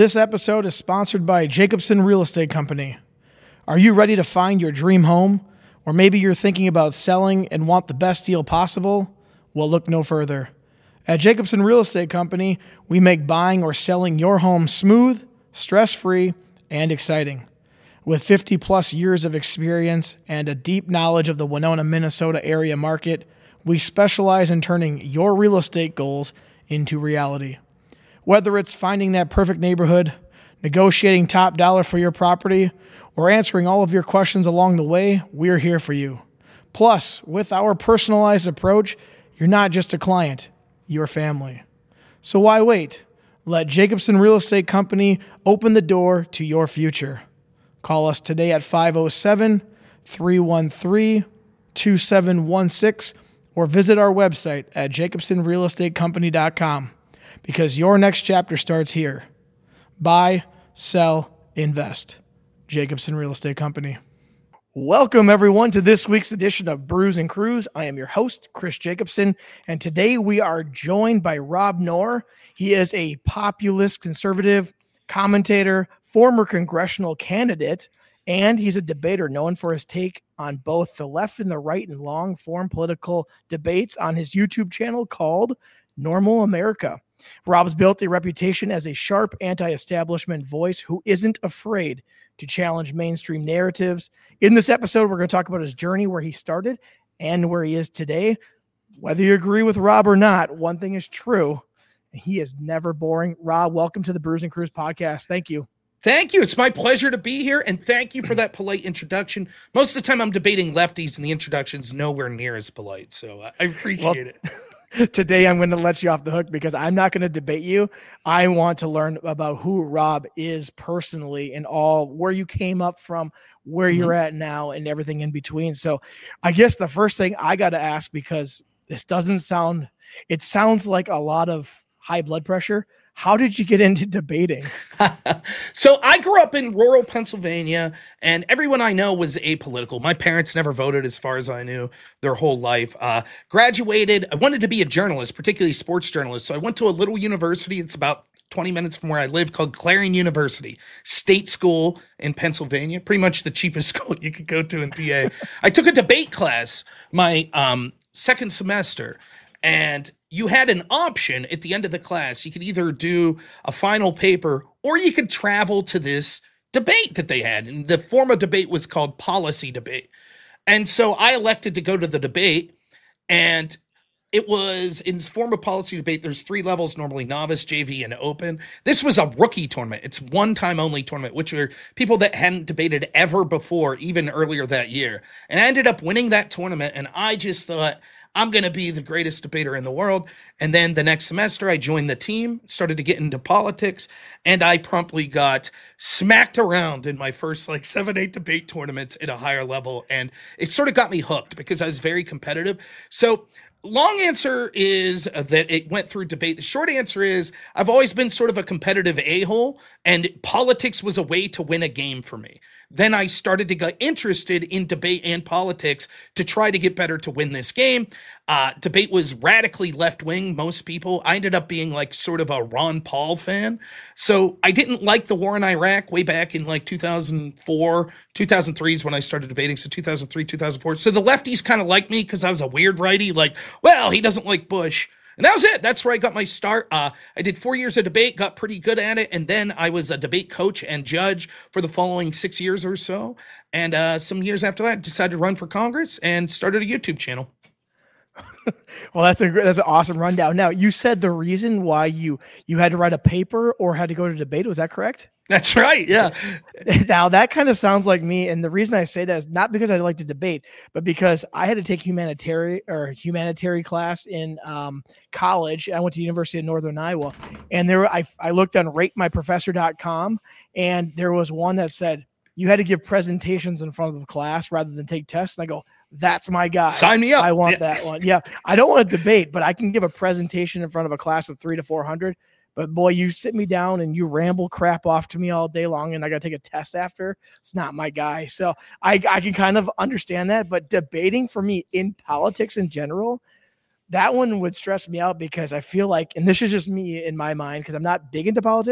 This episode is sponsored by Jacobson Real Estate Company. Are you ready to find your dream home? Or maybe you're thinking about selling and want the best deal possible? Well, look no further. At Jacobson Real Estate Company, we make buying or selling your home smooth, stress-free, and exciting. With 50 plus years of experience and a deep knowledge of the Winona, Minnesota area market, we specialize in turning your real estate goals into reality. Whether it's finding that perfect neighborhood, negotiating top dollar for your property, or answering all of your questions along the way, we're here for you. Plus, with our personalized approach, you're not just a client, you're family. So why wait? Let Jacobson Real Estate Company open the door to your future. Call us today at 507-313-2716 or visit our website at jacobsonrealestatecompany.com. Because your next chapter starts here. Buy, sell, invest. Jacobson Real Estate Company. Welcome, everyone, to this week's edition of Brews and Crews. I am your host, Chris Jacobson, and today we are joined by Rob Noer. He is a populist conservative commentator, former congressional candidate, and he's a debater known for his take on both the left and the right in long-form political debates on his YouTube channel called Normal America. Rob's built a reputation as a sharp anti-establishment voice who isn't afraid to challenge mainstream narratives. In this episode, we're going to talk about his journey, where he started and where he is today. Whether you agree with Rob or not, one thing is true, he is never boring. Rob, welcome to the Brews and Crews podcast. Thank you. Thank you. It's my pleasure to be here, and thank you for that polite introduction. Most of the time I'm debating lefties, and the introduction's nowhere near as polite, so I appreciate it. Today, I'm going to let you off the hook because I'm not going to debate you. I want to learn about who Rob is personally and where you came up from, where you're at now, and everything in between. So I guess the first thing I got to ask, because this it sounds like a lot of high blood pressure. How did you get into debating? So I grew up in rural Pennsylvania, and everyone I know was apolitical. My parents never voted, as far as I knew, their whole life. Graduated. I wanted to be a journalist, particularly sports journalist. So I went to a little university. It's about 20 minutes from where I live, called Clarion University, state school in Pennsylvania, pretty much the cheapest school you could go to in PA. I took a debate class my second semester, and you had an option at the end of the class. You could either do a final paper or you could travel to this debate that they had. And the form of debate was called policy debate. And so I elected to go to the debate, and it was in form of policy debate. There's 3 levels, normally novice, JV, and open. This was a rookie tournament. It's one-time only tournament, which are people that hadn't debated ever before, even earlier that year. And I ended up winning that tournament, and I just thought, I'm going to be the greatest debater in the world. And then the next semester, I joined the team, started to get into politics, and I promptly got smacked around in my first 7-8 debate tournaments at a higher level. And it sort of got me hooked because I was very competitive. So long answer is that it went through debate. The short answer is I've always been sort of a competitive a-hole, and politics was a way to win a game for me. Then I started to get interested in debate and politics to try to get better to win this game. Debate was radically left-wing, most people. I ended up being sort of a Ron Paul fan. So I didn't like the war in Iraq way back in 2004, 2003 is when I started debating. So 2003, 2004. So the lefties kind of liked me because I was a weird righty, he doesn't like Bush. And that was it. That's where I got my start. I did 4 years of debate, got pretty good at it. And then I was a debate coach and judge for the following 6 years or so. And some years after that, I decided to run for Congress and started a YouTube channel. Well, that's an awesome rundown. Now, you said the reason why you had to write a paper or had to go to debate. Was that correct? That's right. Yeah. Now that kind of sounds like me. And the reason I say that is not because I like to debate, but because I had to take humanitarian class in college. I went to the University of Northern Iowa, and I looked on ratemyprofessor.com, and there was one that said you had to give presentations in front of the class rather than take tests. And I go, that's my guy. Sign me up. I want that one. Yeah. I don't want to debate, but I can give a presentation in front of a class of 300 to 400. But boy, you sit me down and you ramble crap off to me all day long, and I got to take a test after. It's not my guy. So I can kind of understand that. But debating for me in politics in general, that one would stress me out because I feel like, and this is just me in my mind, because I'm not big into politics,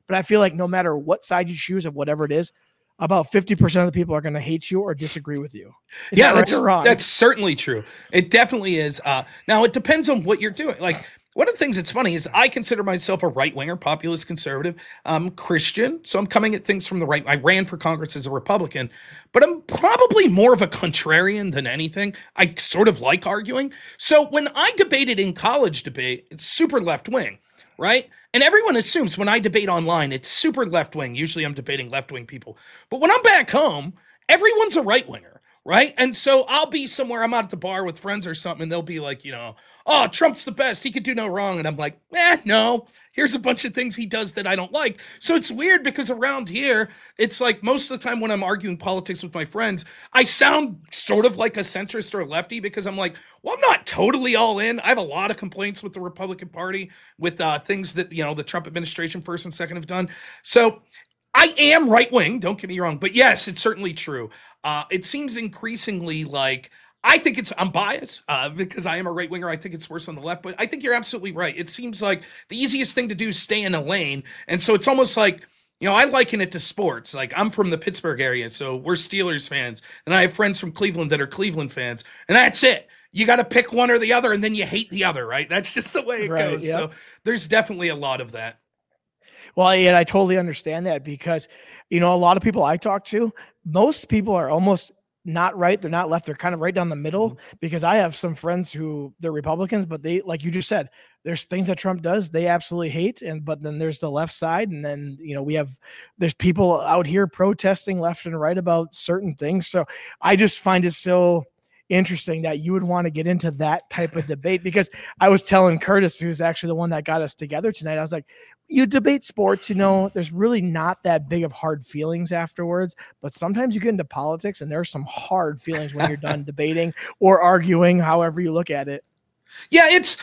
But I feel like no matter what side you choose of whatever it is, about 50% of the people are going to hate you or disagree with you. Is Yeah, that right or wrong? that's certainly true. It definitely is. Now, it depends on what you're doing. Like, one of the things that's funny is I consider myself a right-winger, populist conservative. I'm Christian, so I'm coming at things from the right. I ran for Congress as a Republican, but I'm probably more of a contrarian than anything. I sort of like arguing. So when I debated in college debate, it's super left-wing, right? And everyone assumes when I debate online, it's super left-wing. Usually I'm debating left-wing people. But when I'm back home, everyone's a right-winger, right? And so I'll be somewhere, I'm out at the bar with friends or something, and they'll be like, oh, Trump's the best. He could do no wrong. And I'm like, no. Here's a bunch of things he does that I don't like. So it's weird because around here, it's like most of the time when I'm arguing politics with my friends, I sound sort of like a centrist or a lefty because I'm like, well, I'm not totally all in. I have a lot of complaints with the Republican Party, with things that, the Trump administration first and second have done. So I am right wing, don't get me wrong. But yes, it's certainly true. It seems increasingly like, I'm biased because I am a right winger. I think it's worse on the left, but I think you're absolutely right. It seems like the easiest thing to do is stay in a lane. And so it's almost like, I liken it to sports. Like, I'm from the Pittsburgh area, so we're Steelers fans. And I have friends from Cleveland that are Cleveland fans. And that's it. You got to pick one or the other, and then you hate the other, right? That's just the way it goes. Yep. So there's definitely a lot of that. Well, and I totally understand that because, a lot of people I talk to, most people are almost not right. They're not left. They're kind of right down the middle because I have some friends who they're Republicans, but they, like you just said, there's things that Trump does they absolutely hate. But then there's the left side. And then, there's people out here protesting left and right about certain things. So I just find it so interesting that you would want to get into that type of debate because I was telling Curtis, who's actually the one that got us together tonight, I was like, you debate sports, there's really not that big of hard feelings afterwards, but sometimes you get into politics and there's some hard feelings when you're done debating or arguing, however you look at it. Yeah, it's,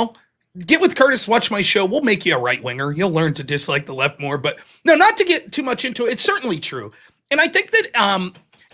get with Curtis, watch my show. We'll make you a right winger. You'll learn to dislike the left more, but no, not to get too much into it. It's certainly true. And I think that,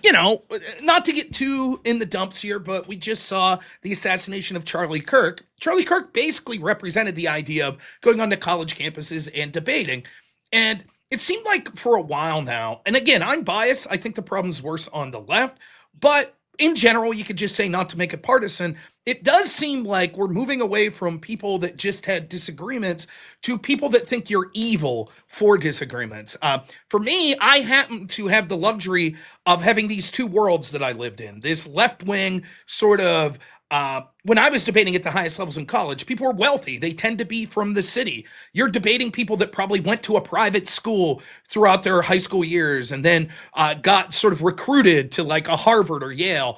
not to get too in the dumps here, but we just saw the assassination of Charlie Kirk. Charlie Kirk basically represented the idea of going onto college campuses and debating. And it seemed like for a while now, and again, I'm biased. I think the problem's worse on the left, but in general, you could just say not to make it partisan. It does seem like we're moving away from people that just had disagreements to people that think you're evil for disagreements. For me, I happen to have the luxury of having these two worlds that I lived in. This left-wing sort of, when I was debating at the highest levels in college, people were wealthy. They tend to be from the city. You're debating people that probably went to a private school throughout their high school years and then got sort of recruited to like a Harvard or Yale.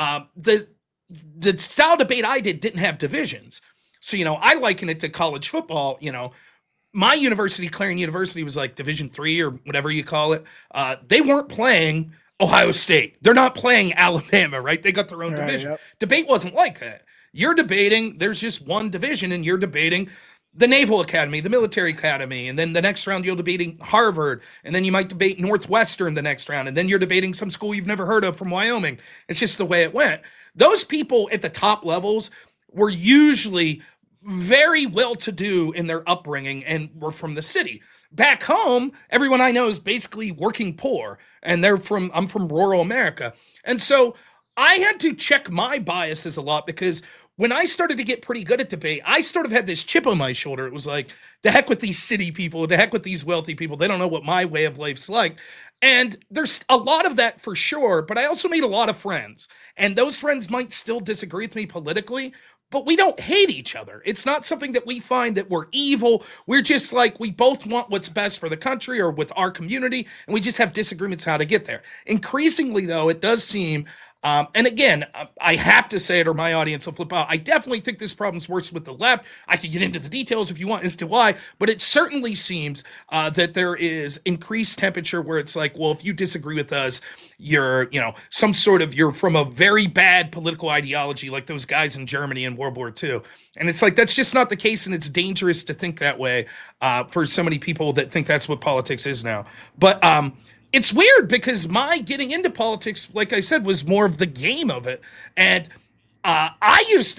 The style debate I didn't have divisions. So, I liken it to college football. My university, Clarion University, was like Division III or whatever you call it. They weren't playing Ohio State. They're not playing Alabama, right? They got their own division. Yep. Debate wasn't like that. You're debating, there's just one division, and you're debating the Naval Academy, the Military Academy, and then the next round you're debating Harvard, and then you might debate Northwestern the next round, and then you're debating some school you've never heard of from Wyoming. It's just the way it went. Those people at the top levels were usually very well-to-do in their upbringing and were from the city. Back home, everyone I know is basically working poor, and I'm from rural America. And so I had to check my biases a lot because when I started to get pretty good at debate, I sort of had this chip on my shoulder. It was like, the heck with these city people, the heck with these wealthy people. They don't know what my way of life's like. And there's a lot of that for sure, but I also made a lot of friends. And those friends might still disagree with me politically, but we don't hate each other. It's not something that we find that we're evil. We're just like, we both want what's best for the country or with our community, and we just have disagreements how to get there. Increasingly, though, it does seem, and again, I have to say it or my audience will flip out. I definitely think this problem's worse with the left. I could get into the details if you want as to why, but it certainly seems that there is increased temperature where it's like, well, if you disagree with us, you're from a very bad political ideology like those guys in Germany in World War II. And it's like, that's just not the case, and it's dangerous to think that way for so many people that think that's what politics is now. But it's weird because my getting into politics, like I said, was more of the game of it. And I used to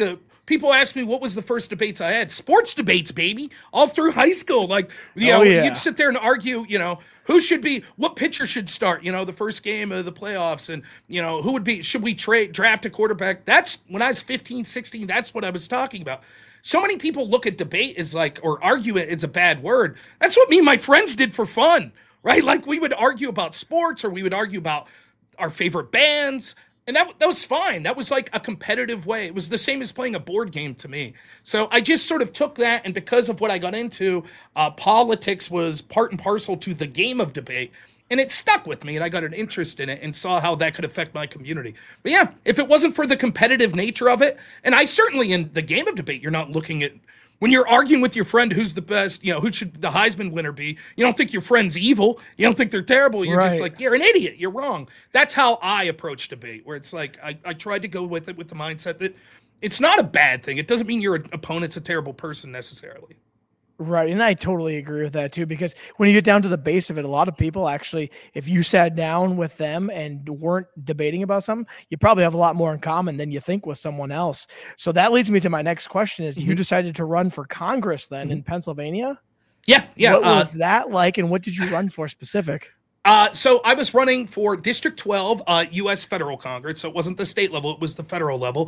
People ask me what was the first debates I had. Sports debates, baby, all through high school. Like, you'd sit there and argue, who should be, what pitcher should start, the first game of the playoffs, and, who would be, should we draft a quarterback? That's when I was 15, 16, that's what I was talking about. So many people look at debate as like, or argue it, it's a bad word. That's what me and my friends did for fun, right? Like we would argue about sports, or we would argue about our favorite bands. And that was fine. That was like a competitive way. It was the same as playing a board game to me. So I just sort of took that, and because of what I got into, politics was part and parcel to the game of debate. And it stuck with me, and I got an interest in it and saw how that could affect my community. But yeah, if it wasn't for the competitive nature of it, and I certainly, in the game of debate, you're not looking at, when you're arguing with your friend who's the best, who should the Heisman winner be, you don't think your friend's evil. You don't think they're terrible. You're just like, you're an idiot. You're wrong. That's how I approach debate, where it's like, I tried to go with it with the mindset that it's not a bad thing. It doesn't mean your opponent's a terrible person necessarily. Right. And I totally agree with that too, because when you get down to the base of it, a lot of people actually, if you sat down with them and weren't debating about something, you probably have a lot more in common than you think with someone else. So that leads me to my next question is, you decided to run for Congress then in Pennsylvania? Yeah. What was that like, and what did you run for specific? So I was running for District 12, U.S. Federal Congress. So it wasn't the state level, it was the federal level.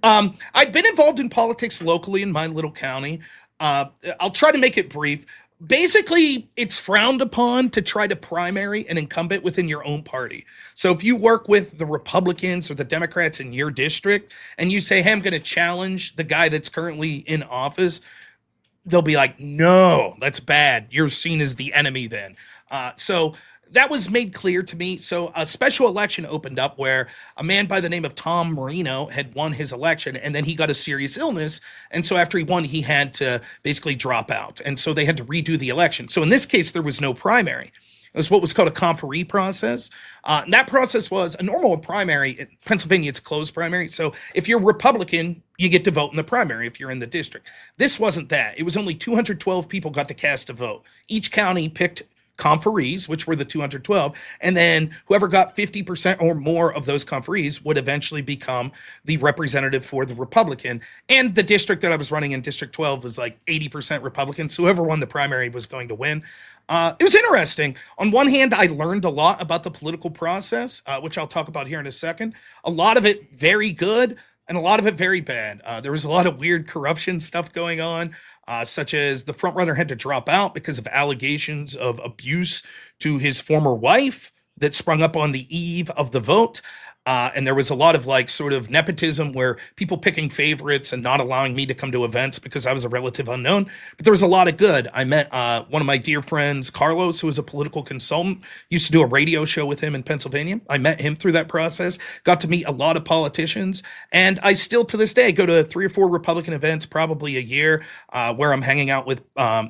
I'd been involved in politics locally in my little county. I'll try to make it brief. Basically, it's frowned upon to try to primary an incumbent within your own party. So if you work with the Republicans or the Democrats in your district and you say, hey, I'm going to challenge the guy that's currently in office, they'll be like, no, that's bad. You're seen as the enemy then. So that was made clear to me. So a special election opened up where a man by the name of Tom Marino had won his election, and then he got a serious illness. And so after he won, he had to basically drop out. And so they had to redo the election. So in this case, there was no primary. It was what was called a conferee process. And that process was a normal primary. In Pennsylvania, it's a closed primary. So if you're Republican, you get to vote in the primary if you're in the district. This wasn't that. It was only 212 people got to cast a vote. Each county picked conferees, which were the 212, and then whoever got 50% or more of those conferees would eventually become the representative for the Republican. And the district that I was running in, District 12, was like 80% Republican, so whoever won the primary was going to win. It was interesting. On one hand, I learned a lot about the political process, which I'll talk about here in a second. A lot of it very good, and a lot of it very bad. There was a lot of weird corruption stuff going on, such as the frontrunner had to drop out because of allegations of abuse to his former wife that sprung up on the eve of the vote. And there was a lot of like sort of nepotism where people picking favorites and not allowing me to come to events because I was a relative unknown. But there was a lot of good. I met one of my dear friends, Carlos, who was a political consultant, used to do a radio show with him in Pennsylvania. I met him through that process, got to meet a lot of politicians. And I still to this day go to 3 or 4 Republican events, probably a year, where I'm hanging out with,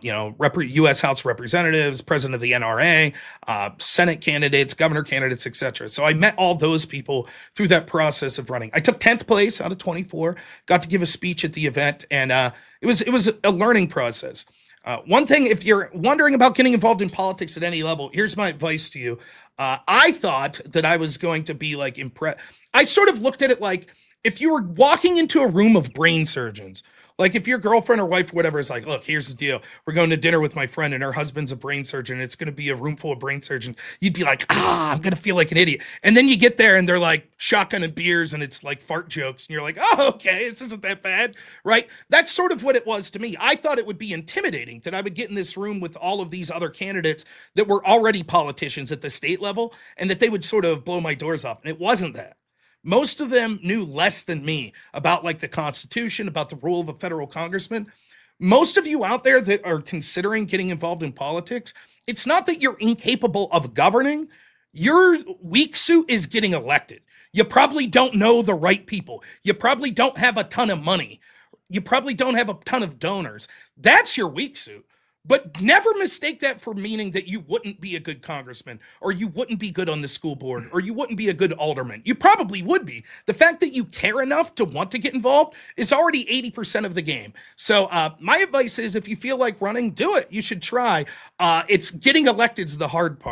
U.S. House of Representatives, president of the NRA, Senate candidates, governor candidates, etc. So I met all those people through that process of running. I took 10th place out of 24, got to give a speech at the event, and it was a learning process. One thing, if you're wondering about getting involved in politics at any level, here's my advice to you. I thought that I was going to be like impressed. I sort of looked at it like if you were walking into a room of brain surgeons, like if your girlfriend or wife or whatever is like, look, here's the deal. We're going to dinner with my friend and her husband's a brain surgeon. And it's going to be a room full of brain surgeons. You'd be like, I'm going to feel like an idiot. And then you get there and they're like shotgun and beers and it's like fart jokes. And you're like, oh, okay, this isn't that bad, right? That's sort of what it was to me. I thought it would be intimidating that I would get in this room with all of these other candidates that were already politicians at the state level and that they would sort of blow my doors off. And it wasn't that. Most of them knew less than me about like the Constitution, about the role of a federal congressman. Most of you out there that are considering getting involved in politics, it's not that you're incapable of governing. Your weak suit is getting elected. You probably don't know the right people. You probably don't have a ton of money. You probably don't have a ton of donors. That's your weak suit. But never mistake that for meaning that you wouldn't be a good congressman or you wouldn't be good on the school board or you wouldn't be a good alderman. You probably would be. The fact that you care enough to want to get involved is already 80% of the game. So my advice is if you feel like running, do it. You should try. It's getting elected is the hard part.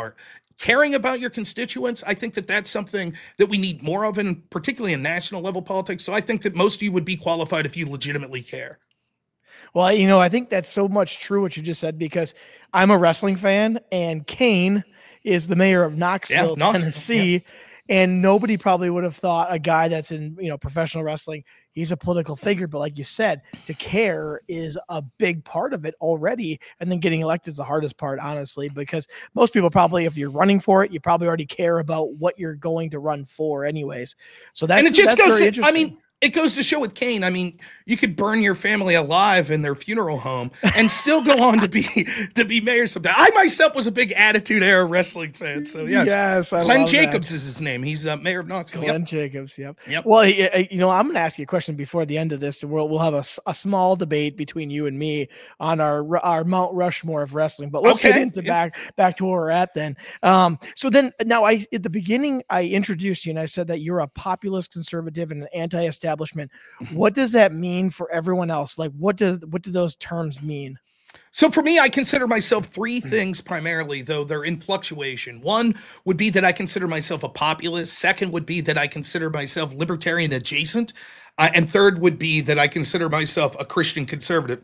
caring about your constituents, I think that that's something that we need more of, and particularly in national level politics. So I think that most of you would be qualified if you legitimately care. Well, I think that's so much true what you just said, because I'm a wrestling fan, and Kane is the mayor of Knoxville, Tennessee. Yeah. And nobody probably would have thought a guy that's in, professional wrestling, he's a political figure. But like you said, to care is a big part of it already. And then getting elected is the hardest part, honestly, because most people probably, if you're running for it, you probably already care about what you're going to run for anyways. So that's, and it just goes, interesting. It goes to show with Kane. I mean, you could burn your family alive in their funeral home and still go on to be mayor someday. I myself was a big Attitude Era wrestling fan, so yes. Glenn Jacobs is his name. He's mayor of Knoxville. Glenn Jacobs. Yep. Well, I'm going to ask you a question before the end of this. We'll have a small debate between you and me on our Mount Rushmore of wrestling. But let's get into back to where we're at then. So then now at the beginning I introduced you and I said that you're a populist conservative and an anti-establishment. What does that mean for everyone else? Like, what do those terms mean? So for me, I consider myself three things primarily, though they're in fluctuation. One would be that I consider myself a populist. Second would be that I consider myself libertarian adjacent. And third would be that I consider myself a Christian conservative.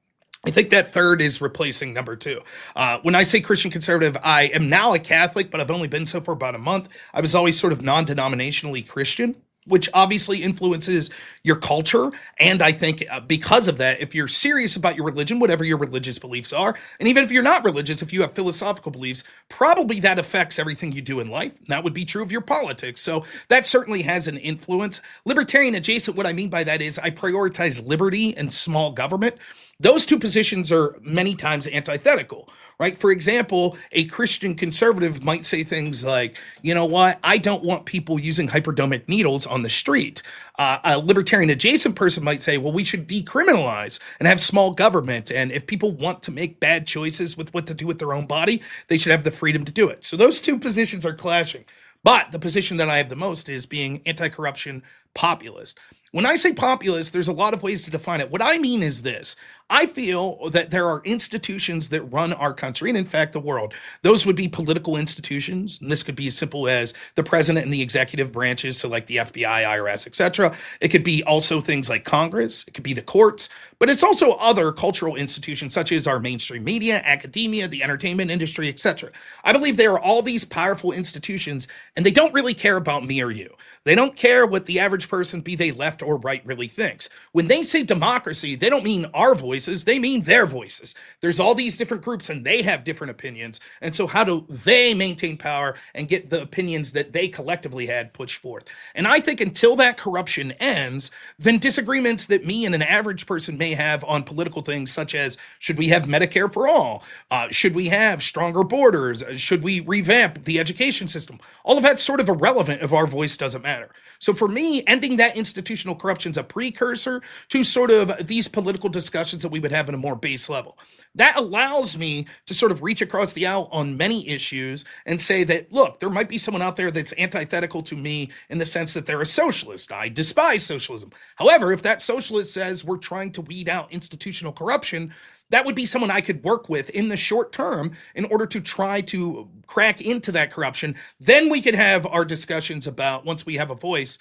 I think that third is replacing number two. When I say Christian conservative, I am now a Catholic, but I've only been so for about a month. I was always sort of non-denominationally Christian, which obviously influences your culture. And I think because of that, if you're serious about your religion, whatever your religious beliefs are, and even if you're not religious, if you have philosophical beliefs, probably that affects everything you do in life. And that would be true of your politics. So that certainly has an influence. Libertarian adjacent, what I mean by that is I prioritize liberty and small government. Those two positions are many times antithetical. Right? For example, a Christian conservative might say things like, you know what, I don't want people using hypodermic needles on the street. A libertarian adjacent person might say, well, we should decriminalize and have small government. And if people want to make bad choices with what to do with their own body, they should have the freedom to do it. So those two positions are clashing. But the position that I have the most is being anti-corruption populist. When I say populist, there's a lot of ways to define it. What I mean is this. I feel that there are institutions that run our country, and in fact, the world. Those would be political institutions, and this could be as simple as the president and the executive branches, so like the FBI, IRS, etc. It could be also things like Congress. It could be the courts, but it's also other cultural institutions, such as our mainstream media, academia, the entertainment industry, etc. I believe there are all these powerful institutions, and they don't really care about me or you. They don't care what the average person, be they left or right, really thinks. When they say democracy, they don't mean our voices, they mean their voices. There's all these different groups and they have different opinions. And so how do they maintain power and get the opinions that they collectively had pushed forth? And I think until that corruption ends, then disagreements that me and an average person may have on political things, such as should we have Medicare for all? Should we have stronger borders? Should we revamp the education system? All of that's sort of irrelevant if our voice doesn't matter. So for me, ending that institutional corruption is a precursor to sort of these political discussions that we would have at a more base level. That allows me to sort of reach across the aisle on many issues and say that, look, there might be someone out there that's antithetical to me in the sense that they're a socialist. I despise socialism. However, if that socialist says we're trying to weed out institutional corruption, that would be someone I could work with in the short term in order to try to crack into that corruption. Then we could have our discussions about, once we have a voice,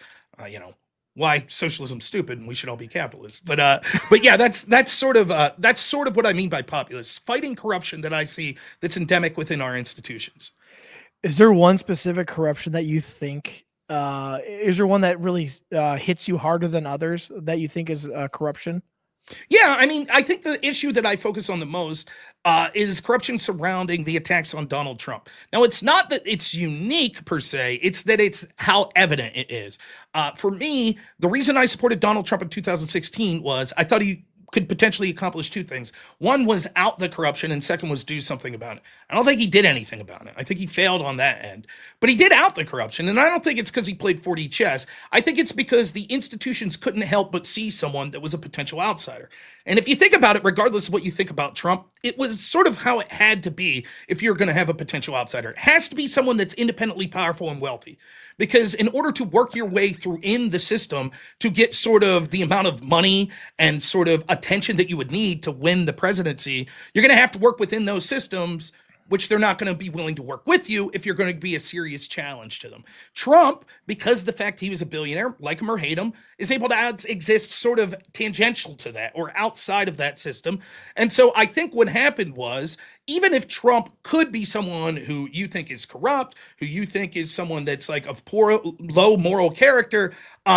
why socialism's stupid and we should all be capitalists. But yeah, that's sort of what I mean by populist, fighting corruption that I see that's endemic within our institutions. Is there one specific corruption that you think? Is there one that really hits you harder than others that you think is corruption? Yeah, I mean, I think the issue that I focus on the most is corruption surrounding the attacks on Donald Trump. Now, it's not that it's unique per se, it's that it's how evident it is. For me, the reason I supported Donald Trump in 2016 was I thought he could potentially accomplish two things. One was out the corruption, and second was do something about it. I don't think he did anything about it. I think he failed on that end. But he did out the corruption, and I don't think it's because he played 4D chess. I think it's because the institutions couldn't help but see someone that was a potential outsider. And if you think about it, regardless of what you think about Trump, it was sort of how it had to be if you're going to have a potential outsider. It has to be someone that's independently powerful and wealthy. Because in order to work your way through in the system to get sort of the amount of money and sort of attention that you would need to win the presidency, you're going to have to work within those systems which they're not going to be willing to work with you if you're going to be a serious challenge to them. Trump, because the fact he was a billionaire, like him or hate him, is able to exist sort of tangential to that or outside of that system. And so I think what happened was, even if Trump could be someone who you think is corrupt, who you think is someone that's like of poor, low moral character,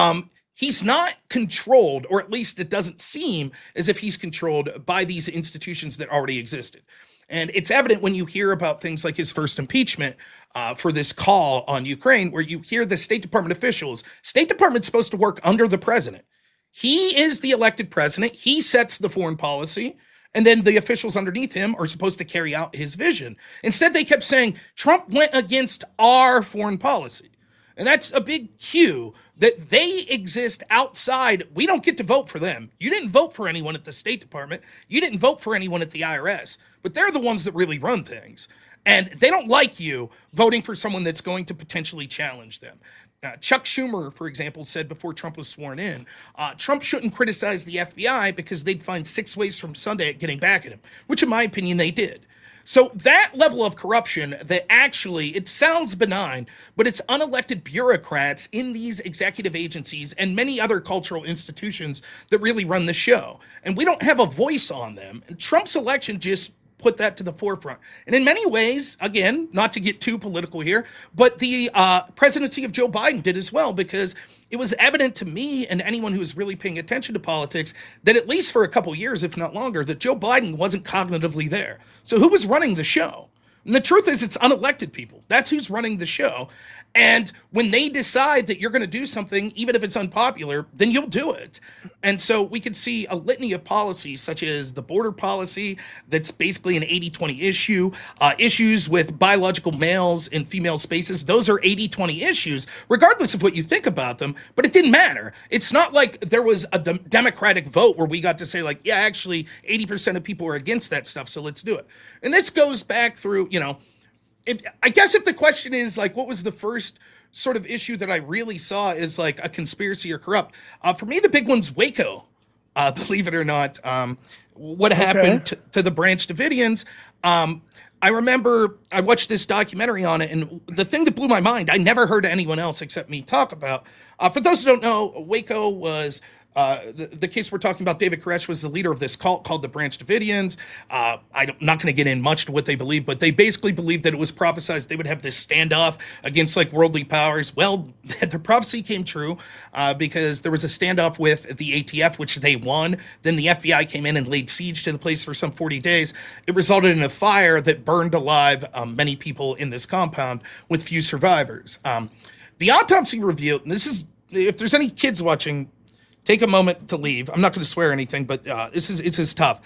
he's not controlled, or at least it doesn't seem as if he's controlled by these institutions that already existed. And it's evident when you hear about things like his first impeachment for this call on Ukraine, where you hear the State Department officials. State Department's supposed to work under the president. He is the elected president. He sets the foreign policy. And then the officials underneath him are supposed to carry out his vision. Instead, they kept saying, Trump went against our foreign policy. And that's a big cue that they exist outside. We don't get to vote for them. You didn't vote for anyone at the State Department. You didn't vote for anyone at the IRS. But they're the ones that really run things. And they don't like you voting for someone that's going to potentially challenge them. Chuck Schumer, for example, said before Trump was sworn in, Trump shouldn't criticize the FBI because they'd find 6 ways from Sunday at getting back at him, which in my opinion, they did. So that level of corruption that actually, it sounds benign, but it's unelected bureaucrats in these executive agencies and many other cultural institutions that really run the show. And we don't have a voice on them. And Trump's election just put that to the forefront. And in many ways, again, not to get too political here, but the presidency of Joe Biden did as well, because it was evident to me and anyone who was really paying attention to politics that at least for a couple years, if not longer, that Joe Biden wasn't cognitively there. So who was running the show? And the truth is, it's unelected people. That's who's running the show. And when they decide that you're going to do something, even if it's unpopular, then you'll do it. And so we could see a litany of policies, such as the border policy, that's basically an 80-20 issue, issues with biological males and female spaces. Those are 80-20 issues, regardless of what you think about them. But it didn't matter. It's not like there was a Democratic vote where we got to say, like, yeah, actually 80% of people are against that stuff, so let's do it. And this goes back through, I guess if the question is like, what was the first sort of issue that I really saw is like a conspiracy or corrupt? For me, the big one's Waco. Believe it or not, what happened to the Branch Davidians? I remember I watched this documentary on it, and the thing that blew my mind, I never heard anyone else except me talk about. For those who don't know, Waco was the case we're talking about. David Koresh was the leader of this cult called the Branch Davidians. I'm not going to get in much to what they believe, but they basically believed that it was prophesized they would have this standoff against like worldly powers. Well, the prophecy came true because there was a standoff with the ATF, which they won. Then the FBI came in and laid siege to the place for some 40 days. It resulted in a fire that burned alive many people in this compound with few survivors. The autopsy revealed, and this is, if there's any kids watching, take a moment to leave. I'm not going to swear anything, but it's tough.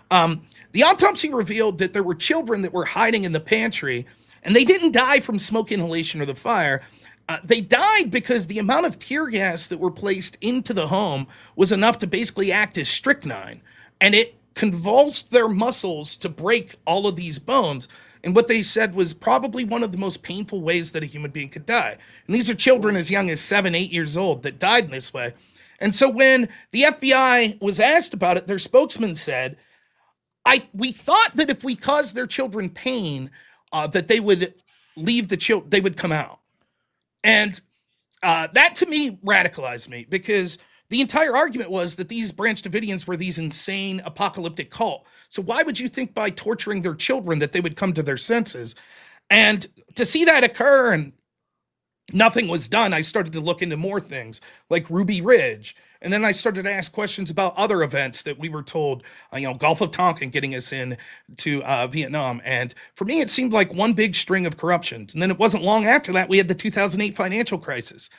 The autopsy revealed that there were children that were hiding in the pantry, and they didn't die from smoke inhalation or the fire. They died because the amount of tear gas that were placed into the home was enough to basically act as strychnine, and it convulsed their muscles to break all of these bones. And what they said was probably one of the most painful ways that a human being could die. And these are children as young as 7, 8 years old that died in this way. And so when the FBI was asked about it, their spokesman said, we thought that if we caused their children pain, that they would leave they would come out. And that to me radicalized me, because the entire argument was that these Branch Davidians were these insane apocalyptic cult. So why would you think by torturing their children that they would come to their senses? And to see that occur and nothing was done, I started to look into more things like Ruby Ridge. And then I started to ask questions about other events that we were told, Gulf of Tonkin getting us in to Vietnam. And for me, it seemed like one big string of corruptions. And then it wasn't long after that, we had the 2008 financial crisis.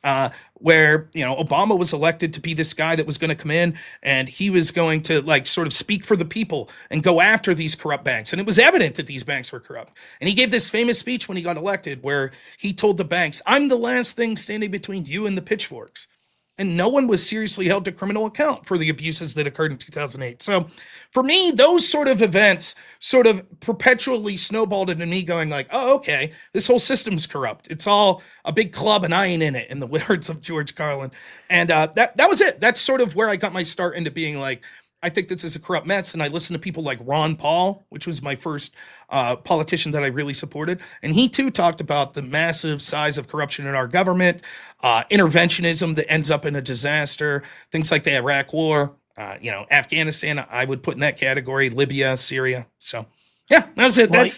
Where, Obama was elected to be this guy that was going to come in and he was going to like sort of speak for the people and go after these corrupt banks. And it was evident that these banks were corrupt. And he gave this famous speech when he got elected where he told the banks, I'm the last thing standing between you and the pitchforks. And no one was seriously held to criminal account for the abuses that occurred in 2008. So for me, those sort of events sort of perpetually snowballed into me going like, oh, okay, this whole system's corrupt. It's all a big club and I ain't in it, in the words of George Carlin. And that was it. That's sort of where I got my start into being like, I think this is a corrupt mess. And I listen to people like Ron Paul, which was my first politician that I really supported. And he too talked about the massive size of corruption in our government, interventionism that ends up in a disaster, things like the Iraq War, Afghanistan, I would put in that category, Libya, Syria. So yeah, that's it. Well,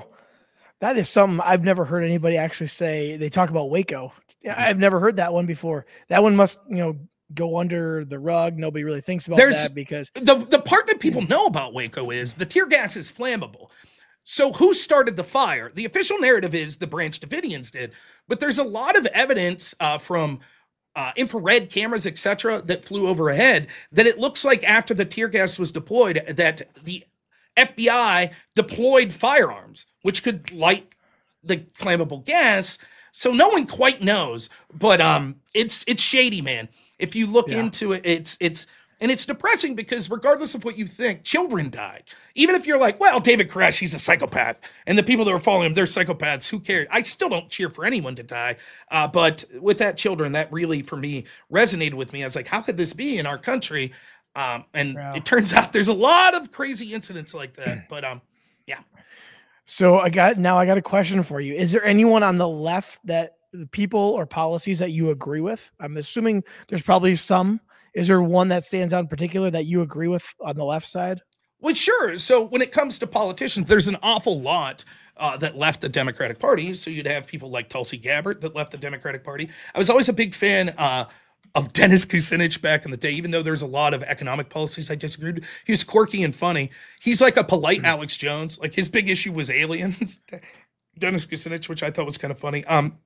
that is something I've never heard anybody actually say. They talk about Waco. I've never heard that one before. That one must, go under the rug. Nobody really thinks about that because the part that people know about Waco is the tear gas is flammable. So who started the fire? The official narrative is the Branch Davidians did, but there's a lot of evidence from infrared cameras, etc., that flew overhead that it looks like after the tear gas was deployed that the FBI deployed firearms, which could light the flammable gas. So no one quite knows, but it's shady, man. If you look into it, it's depressing because regardless of what you think, children died. Even if you're like, well, David Koresh, he's a psychopath, and the people that were following him, they're psychopaths. Who cares? I still don't cheer for anyone to die. But with that children, that really, for me, resonated with me. I was like, how could this be in our country? It turns out there's a lot of crazy incidents like that. But yeah. So I got a question for you. Is there anyone on the left that the people or policies that you agree with? I'm assuming there's probably some. Is there one that stands out in particular that you agree with on the left side? Well, sure. So when it comes to politicians, there's an awful lot that left the Democratic Party. So you'd have people like Tulsi Gabbard that left the Democratic Party. I was always a big fan of Dennis Kucinich back in the day, even though there's a lot of economic policies I disagreed with. He was quirky and funny. He's like a polite Alex Jones. Like his big issue was aliens. Dennis Kucinich, which I thought was kind of funny.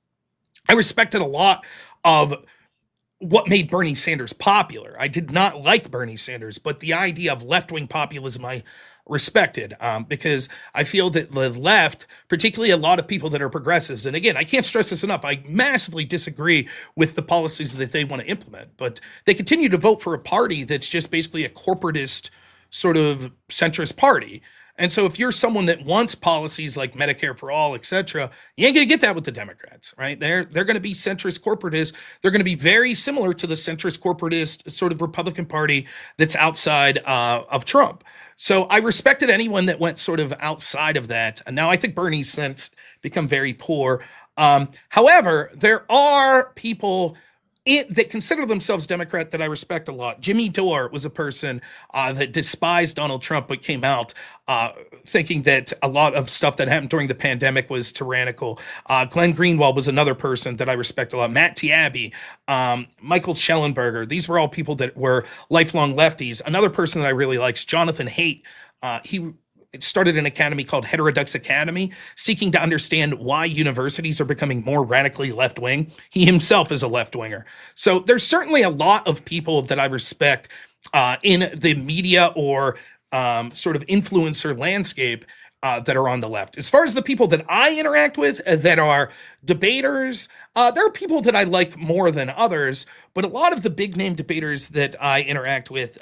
I respected a lot of what made Bernie Sanders popular. I did not like Bernie Sanders, but the idea of left-wing populism I respected because I feel that the left, particularly a lot of people that are progressives, and again, I can't stress this enough, I massively disagree with the policies that they want to implement, but they continue to vote for a party that's just basically a corporatist sort of centrist party. And so if you're someone that wants policies like Medicare for all, et cetera, you ain't going to get that with the Democrats, right? They're going to be centrist corporatists. They're going to be very similar to the centrist corporatist sort of Republican Party that's outside of Trump. So I respected anyone that went sort of outside of that. And now I think Bernie's since become very poor. However, there are people that consider themselves Democrat that I respect a lot. Jimmy Dore was a person that despised Donald Trump, but came out thinking that a lot of stuff that happened during the pandemic was tyrannical. Glenn Greenwald was another person that I respect a lot. Matt Taibbi, Michael Schellenberger. These were all people that were lifelong lefties. Another person that I really likes, Jonathan Haidt. He started an academy called Heterodux Academy, seeking to understand why universities are becoming more radically left-wing. He himself is a left-winger. So there's certainly a lot of people that I respect in the media or sort of influencer landscape that are on the left. As far as the people that I interact with that are debaters, there are people that I like more than others, but a lot of the big name debaters that I interact with,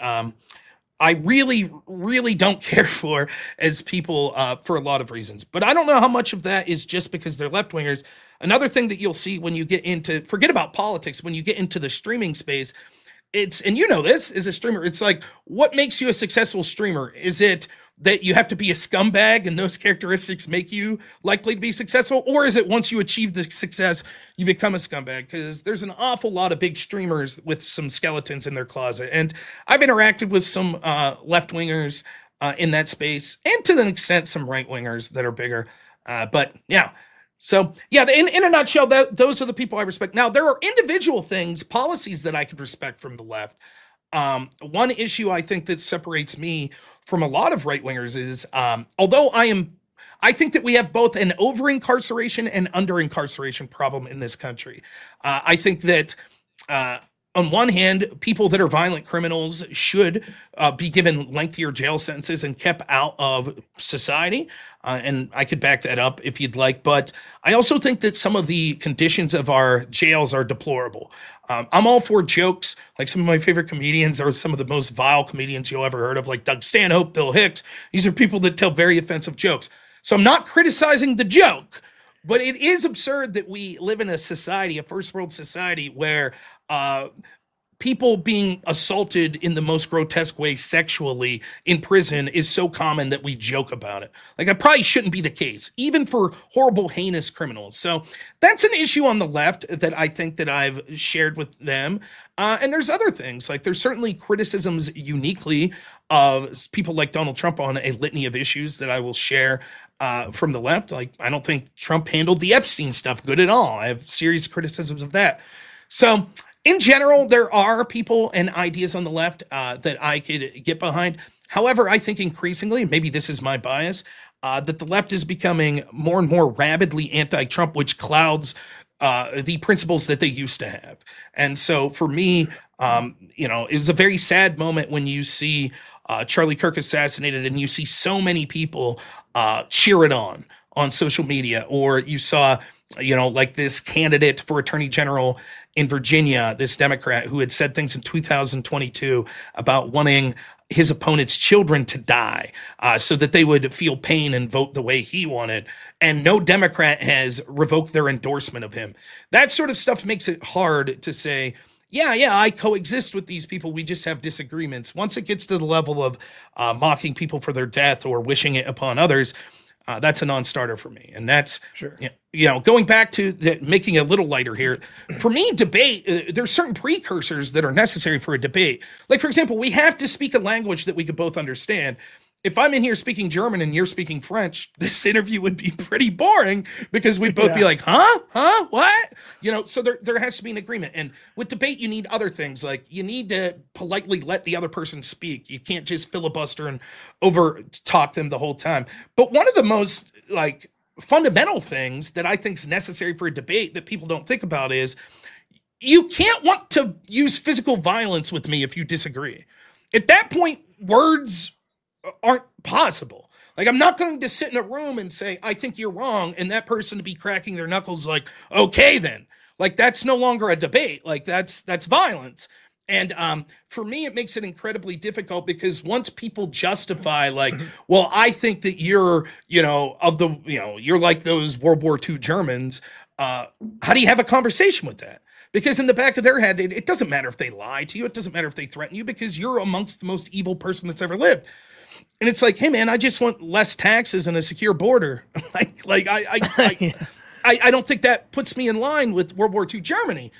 I really, really don't care for as people for a lot of reasons. But I don't know how much of that is just because they're left-wingers. Another thing that you'll see when you get into, forget about politics, when you get into the streaming space, and you know this as a streamer, it's like, what makes you a successful streamer? Is it that you have to be a scumbag and those characteristics make you likely to be successful? Or is it once you achieve the success, you become a scumbag? Because there's an awful lot of big streamers with some skeletons in their closet. And I've interacted with some left-wingers in that space, and to an extent, some right-wingers that are bigger. But yeah. So yeah, in a nutshell, those are the people I respect. Now, there are individual things, policies that I could respect from the left. One issue I think that separates me from a lot of right-wingers is, although I think that we have both an over-incarceration and under-incarceration problem in this country. I think that on one hand, people that are violent criminals should be given lengthier jail sentences and kept out of society. And I could back that up if you'd like. But I also think that some of the conditions of our jails are deplorable. I'm all for jokes. Like some of my favorite comedians are some of the most vile comedians you'll ever heard of, like Doug Stanhope, Bill Hicks. These are people that tell very offensive jokes. So I'm not criticizing the joke, but it is absurd that we live in a society, a first world society, where people being assaulted in the most grotesque way sexually in prison is so common that we joke about it. Like, that probably shouldn't be the case, even for horrible, heinous criminals. So that's an issue on the left that I think that I've shared with them. And there's other things, like there's certainly criticisms uniquely of people like Donald Trump on a litany of issues that I will share from the left. Like, I don't think Trump handled the Epstein stuff good at all. I have serious criticisms of that. So in general, there are people and ideas on the left that I could get behind. However, I think increasingly, maybe this is my bias, that the left is becoming more and more rabidly anti-Trump, which clouds the principles that they used to have. And so for me, it was a very sad moment when you see Charlie Kirk assassinated and you see so many people cheer it on social media, or you saw, like this candidate for attorney general in Virginia, this Democrat who had said things in 2022 about wanting his opponent's children to die so that they would feel pain and vote the way he wanted. And no Democrat has revoked their endorsement of him. That sort of stuff makes it hard to say, yeah, I coexist with these people. We just have disagreements. Once it gets to the level of mocking people for their death or wishing it upon others, that's a non-starter for me. And that's, sure. Going back to making it a little lighter here, for me, debate, there's certain precursors that are necessary for a debate. Like, for example, we have to speak a language that we could both understand. If I'm in here speaking German and you're speaking French, this interview would be pretty boring because we'd both be like, huh, what? So there has to be an agreement. And with debate, you need other things. Like, you need to politely let the other person speak. You can't just filibuster and over talk them the whole time. But one of the most fundamental things that I think is necessary for a debate that people don't think about is you can't want to use physical violence with me if you disagree. At that point, words aren't possible. Like, I'm not going to sit in a room and say, I think you're wrong, and that person to be cracking their knuckles like, okay, then. Like, that's no longer a debate. Like, that's violence. And for me, it makes it incredibly difficult because once people justify, like, well, I think that you're, you're like those World War II Germans, how do you have a conversation with that? Because in the back of their head, it doesn't matter if they lie to you. It doesn't matter if they threaten you because you're amongst the most evil person that's ever lived. And it's like, hey, man, I just want less taxes and a secure border. I don't think that puts me in line with World War II Germany.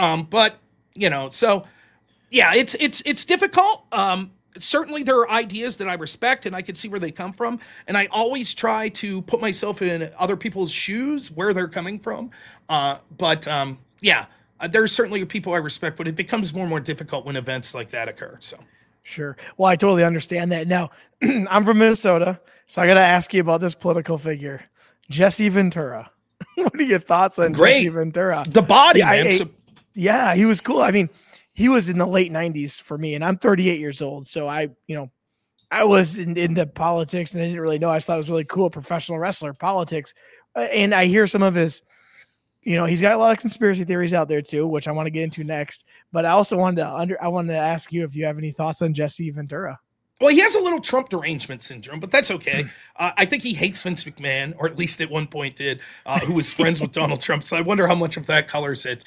So yeah, it's difficult. Certainly there are ideas that I respect and I can see where they come from. And I always try to put myself in other people's shoes, where they're coming from. There's certainly people I respect, but it becomes more and more difficult when events like that occur. So. Sure. Well, I totally understand that. Now, I'm from Minnesota, so I got to ask you about this political figure, Jesse Ventura. What are your thoughts on Jesse Ventura? The body, man. Yeah, he was cool. I mean, he was in the late 90s for me, and I'm 38 years old. So I was into politics, and I didn't really know. I just thought it was really cool, professional wrestler, politics. And I hear some of his, he's got a lot of conspiracy theories out there too, which I want to get into next. But I also wanted to ask you if you have any thoughts on Jesse Ventura. Well, he has a little Trump derangement syndrome, but that's okay. I think he hates Vince McMahon, or at least at one point did, who was friends with Donald Trump. So I wonder how much of that colors it.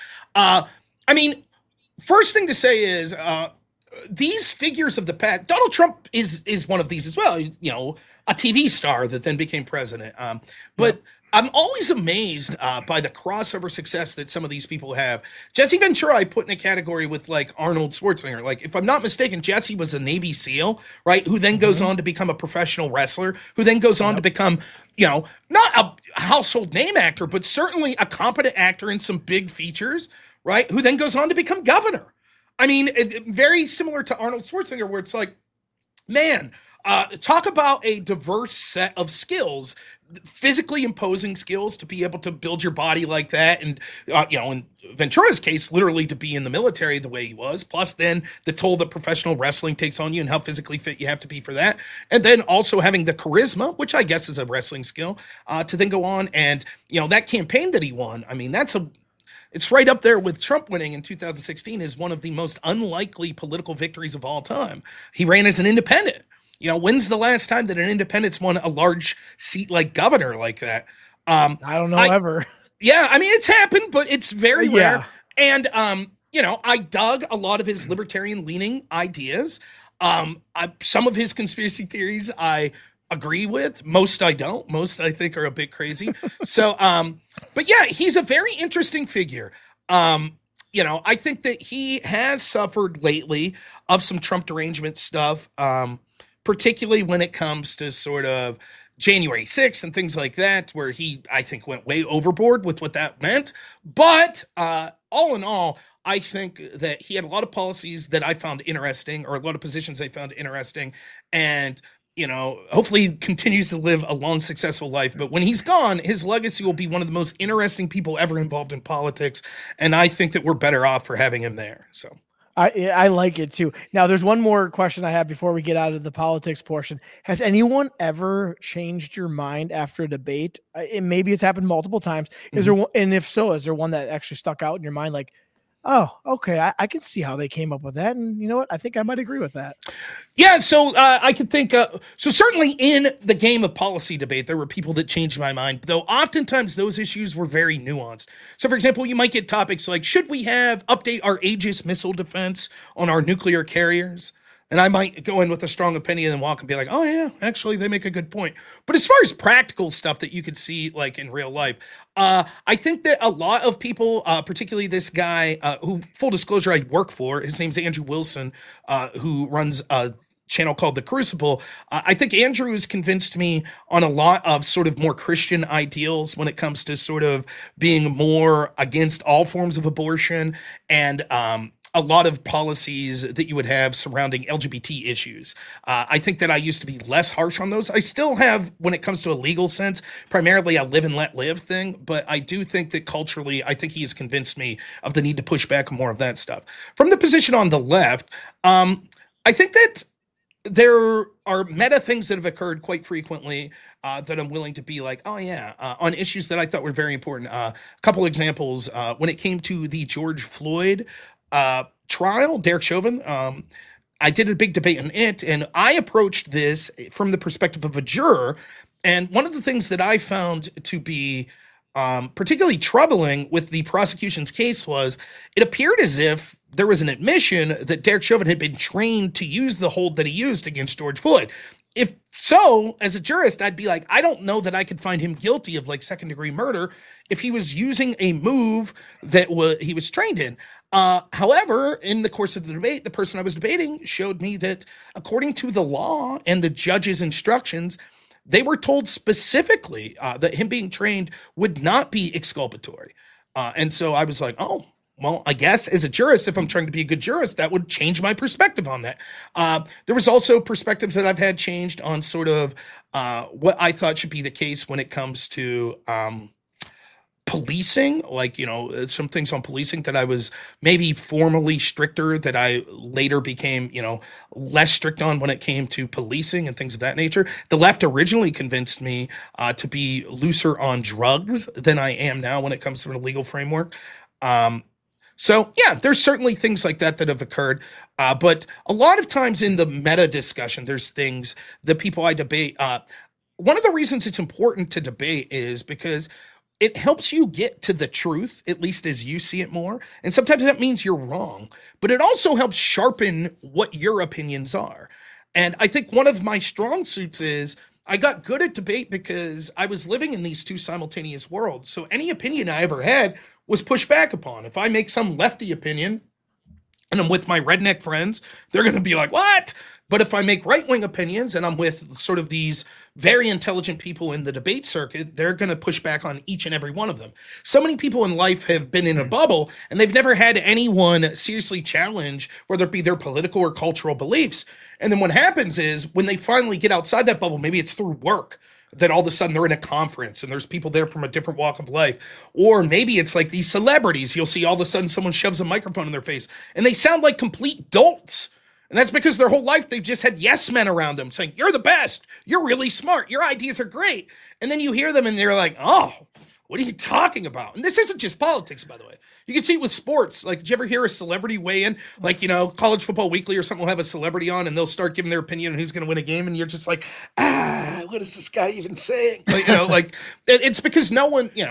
First thing to say is these figures of the past, Donald Trump is one of these as well, a TV star that then became president. But I'm always amazed by the crossover success that some of these people have. Jesse Ventura, I put in a category with like Arnold Schwarzenegger. Like, if I'm not mistaken, Jesse was a Navy SEAL, right? Who then goes on to become a professional wrestler, who then goes on to become, not a household name actor, but certainly a competent actor in some big features, right? Who then goes on to become governor. I mean, very similar to Arnold Schwarzenegger, where it's like, man, talk about a diverse set of skills, physically imposing skills to be able to build your body like that. And, in Ventura's case, literally to be in the military the way he was, plus then the toll that professional wrestling takes on you and how physically fit you have to be for that. And then also having the charisma, which I guess is a wrestling skill, to then go on and, that campaign that he won. I mean, it's right up there with Trump winning in 2016 is one of the most unlikely political victories of all time. He ran as an independent. When's the last time that an independent's won a large seat like governor like that? I don't know ever. Yeah, I mean, it's happened, but it's very rare. And, I dug a lot of his libertarian leaning ideas. Some of his conspiracy theories I agree with. Most I don't. Most I think are a bit crazy. So, but yeah, he's a very interesting figure. I think that he has suffered lately of some Trump derangement stuff, particularly when it comes to sort of January 6th and things like that, where he, I think, went way overboard with what that meant. But all in all, I think that he had a lot of policies that I found interesting, or a lot of positions I found interesting. And, hopefully he continues to live a long, successful life. But when he's gone, his legacy will be one of the most interesting people ever involved in politics. And I think that we're better off for having him there. So I like it too. Now, there's one more question I have before we get out of the politics portion. Has anyone ever changed your mind after a debate? Maybe it's happened multiple times. Is there one, and if so, is there one that actually stuck out in your mind? Like, oh, okay, I can see how they came up with that. And you know what? I think I might agree with that. Yeah, so I could think, so certainly in the game of policy debate, there were people that changed my mind, though oftentimes those issues were very nuanced. So for example, you might get topics like, should we update our Aegis missile defense on our nuclear carriers? And I might go in with a strong opinion and walk and be like, oh yeah, actually they make a good point. But as far as practical stuff that you could see like in real life, I think that a lot of people, particularly this guy who, full disclosure, I work for, his name's Andrew Wilson, who runs a channel called The Crucible. I think Andrew has convinced me on a lot of sort of more Christian ideals when it comes to sort of being more against all forms of abortion and a lot of policies that you would have surrounding LGBT issues. I think that I used to be less harsh on those. I still have, when it comes to a legal sense, primarily a live and let live thing, but I do think that culturally, I think he has convinced me of the need to push back on more of that stuff. From the position on the left, I think that there are meta things that have occurred quite frequently that I'm willing to be like, oh yeah, on issues that I thought were very important. A couple examples, when it came to the George Floyd trial, Derek Chauvin, I did a big debate on it, and I approached this from the perspective of a juror. And one of the things that I found to be particularly troubling with the prosecution's case was it appeared as if there was an admission that Derek Chauvin had been trained to use the hold that he used against George Floyd. If so, as a jurist, I'd be like, I don't know that I could find him guilty of like second-degree murder if he was using a move that he was trained in. However, in the course of the debate, the person I was debating showed me that according to the law and the judge's instructions, they were told specifically that him being trained would not be exculpatory. And so I was like, oh, well, I guess as a jurist, if I'm trying to be a good jurist, that would change my perspective on that. There was also perspectives that I've had changed on sort of what I thought should be the case when it comes to policing, like, some things on policing that I was maybe formally stricter that I later became, less strict on when it came to policing and things of that nature. The left originally convinced me to be looser on drugs than I am now when it comes to a legal framework. So yeah, there's certainly things like that have occurred. But a lot of times in the meta discussion, there's things that people I debate. One of the reasons it's important to debate is because it helps you get to the truth, at least as you see it more. And sometimes that means you're wrong, but it also helps sharpen what your opinions are. And I think one of my strong suits is I got good at debate because I was living in these two simultaneous worlds. So any opinion I ever had was pushed back upon. If I make some lefty opinion and I'm with my redneck friends, they're going to be like, what? But if I make right-wing opinions and I'm with sort of these very intelligent people in the debate circuit, they're going to push back on each and every one of them. So many people in life have been in a bubble and they've never had anyone seriously challenge, whether it be their political or cultural beliefs. And then what happens is when they finally get outside that bubble, maybe it's through work, that all of a sudden they're in a conference and there's people there from a different walk of life. Or maybe it's like these celebrities. You'll see all of a sudden someone shoves a microphone in their face and they sound like complete dolts. And that's because their whole life they've just had yes men around them saying, you're the best, you're really smart, your ideas are great. And then you hear them and they're like, oh, what are you talking about? And this isn't just politics, by the way. You can see it with sports. Like, did you ever hear a celebrity weigh in? Like, College Football Weekly or something will have a celebrity on and they'll start giving their opinion on who's going to win a game. And you're just like, what is this guy even saying? Like, it's because no one,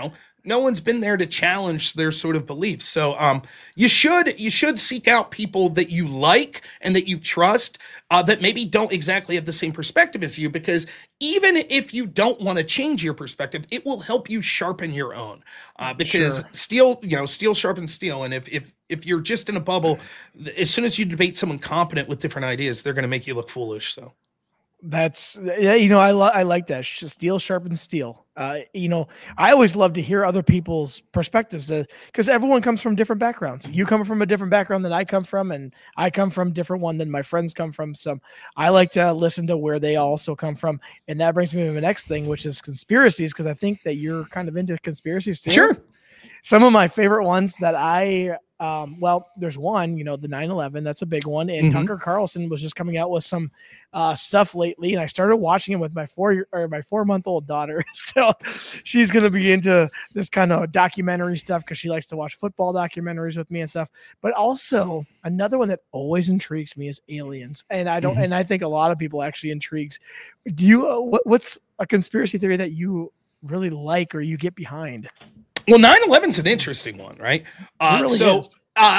no one's been there to challenge their sort of beliefs. So you should seek out people that you like and that you trust, that maybe don't exactly have the same perspective as you, because even if you don't want to change your perspective, it will help you sharpen your own. Because steel sharpens steel, and if you're just in a bubble, as soon as you debate someone competent with different ideas, they're going to make you look foolish. So. That's I like that. Steel sharpens steel. I always love to hear other people's perspectives, because everyone comes from different backgrounds. You come from a different background than I come from, and I come from a different one than my friends come from. So I like to listen to where they also come from. And that brings me to the next thing, which is conspiracies, because I think that you're kind of into conspiracies too. Sure. Some of my favorite ones that there's one, the 9/11, that's a big one. And Tucker Carlson was just coming out with some stuff lately, and I started watching him with my 4-month-old daughter. So she's going to be into this kind of documentary stuff because she likes to watch football documentaries with me and stuff. But also another one that always intrigues me is aliens. And I think a lot of people actually intrigues. Do you, what's a conspiracy theory that you really like or you get behind? Well, 9/11's an interesting one, right? It really is.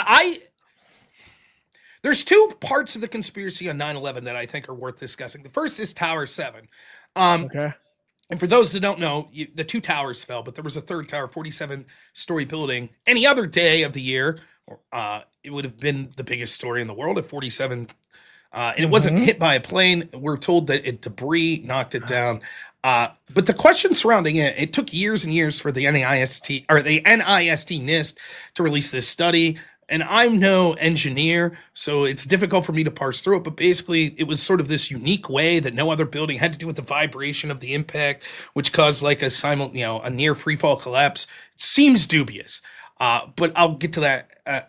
There's two parts of the conspiracy on 9/11 that I think are worth discussing. The first is Tower 7. Okay. And for those that don't know, the two towers fell, but there was a third tower, 47-story building. Any other day of the year, it would have been the biggest story in the world at 47. And it wasn't hit by a plane. We're told that debris knocked it down. But the question surrounding it took years and years for the NIST NIST to release this study. And I'm no engineer, so it's difficult for me to parse through it. But basically, it was sort of this unique way that no other building had to do with the vibration of the impact, which caused like a near free fall collapse. It seems dubious, but I'll get to that.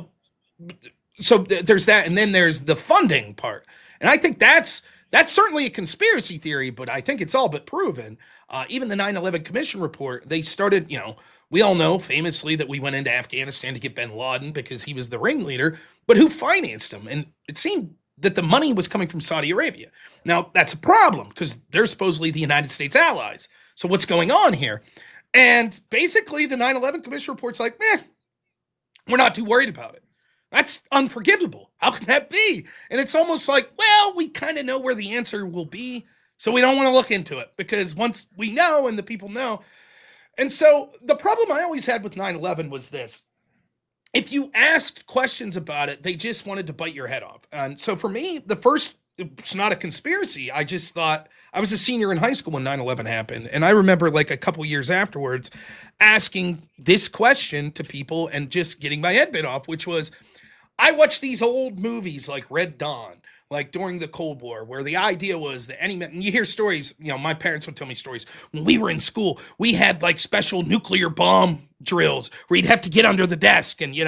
So there's that, and then there's the funding part, and I think that's certainly a conspiracy theory, but I think it's all but proven. Even the 9/11 Commission report, they started, we all know famously that we went into Afghanistan to get bin Laden because he was the ringleader, but who financed him? And it seemed that the money was coming from Saudi Arabia. Now, that's a problem because they're supposedly the United States allies. So what's going on here? And basically, the 9/11 Commission report's like, we're not too worried about it. That's unforgivable. How can that be? And it's almost like, well, we kind of know where the answer will be, so we don't want to look into it because once we know and the people know. And so the problem I always had with 9/11 was this. If you asked questions about it, they just wanted to bite your head off. And so for me, it's not a conspiracy. I just thought, I was a senior in high school when 9/11 happened. And I remember like a couple years afterwards asking this question to people and just getting my head bit off, which was, I watched these old movies like Red Dawn, like during the Cold War, where the idea was that and you hear stories, my parents would tell me stories. When we were in school, we had like special nuclear bomb drills where you'd have to get under the desk. And,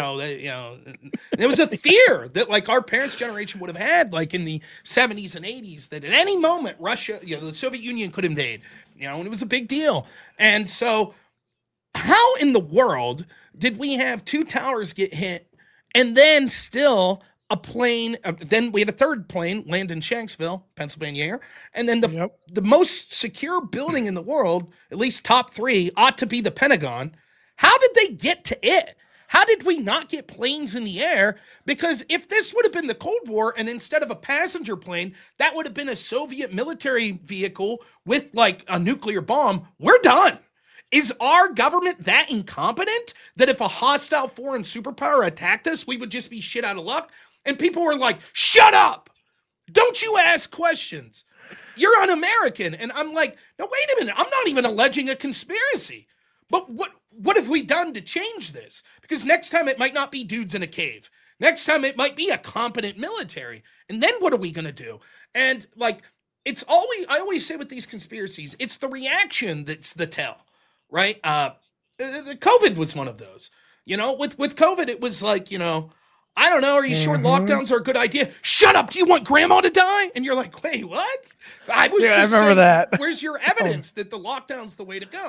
there was a fear that like our parents' generation would have had like in the 70s and 80s that at any moment Russia, the Soviet Union could invade, and it was a big deal. And so how in the world did we have two towers get hit and then still a plane, then we had a third plane land in Shanksville, Pennsylvania here. And then the most secure building in the world, at least top 3, ought to be the Pentagon. How did they get to it? How did we not get planes in the air? Because if this would have been the Cold War and instead of a passenger plane, that would have been a Soviet military vehicle with like a nuclear bomb, we're done. Is our government that incompetent that if a hostile foreign superpower attacked us, we would just be shit out of luck? And people were like, shut up. Don't you ask questions. You're un-American. And I'm like, no, wait a minute. I'm not even alleging a conspiracy. But what have we done to change this? Because next time it might not be dudes in a cave. Next time it might be a competent military. And then what are we going to do? And like, I always say with these conspiracies, it's the reaction that's the tell. Right? The COVID was one of those. With COVID, it was like, I don't know. Are you sure lockdowns are a good idea? Shut up. Do you want grandma to die? And you're like, wait, what? I remember that. Where's your evidence that the lockdown's the way to go?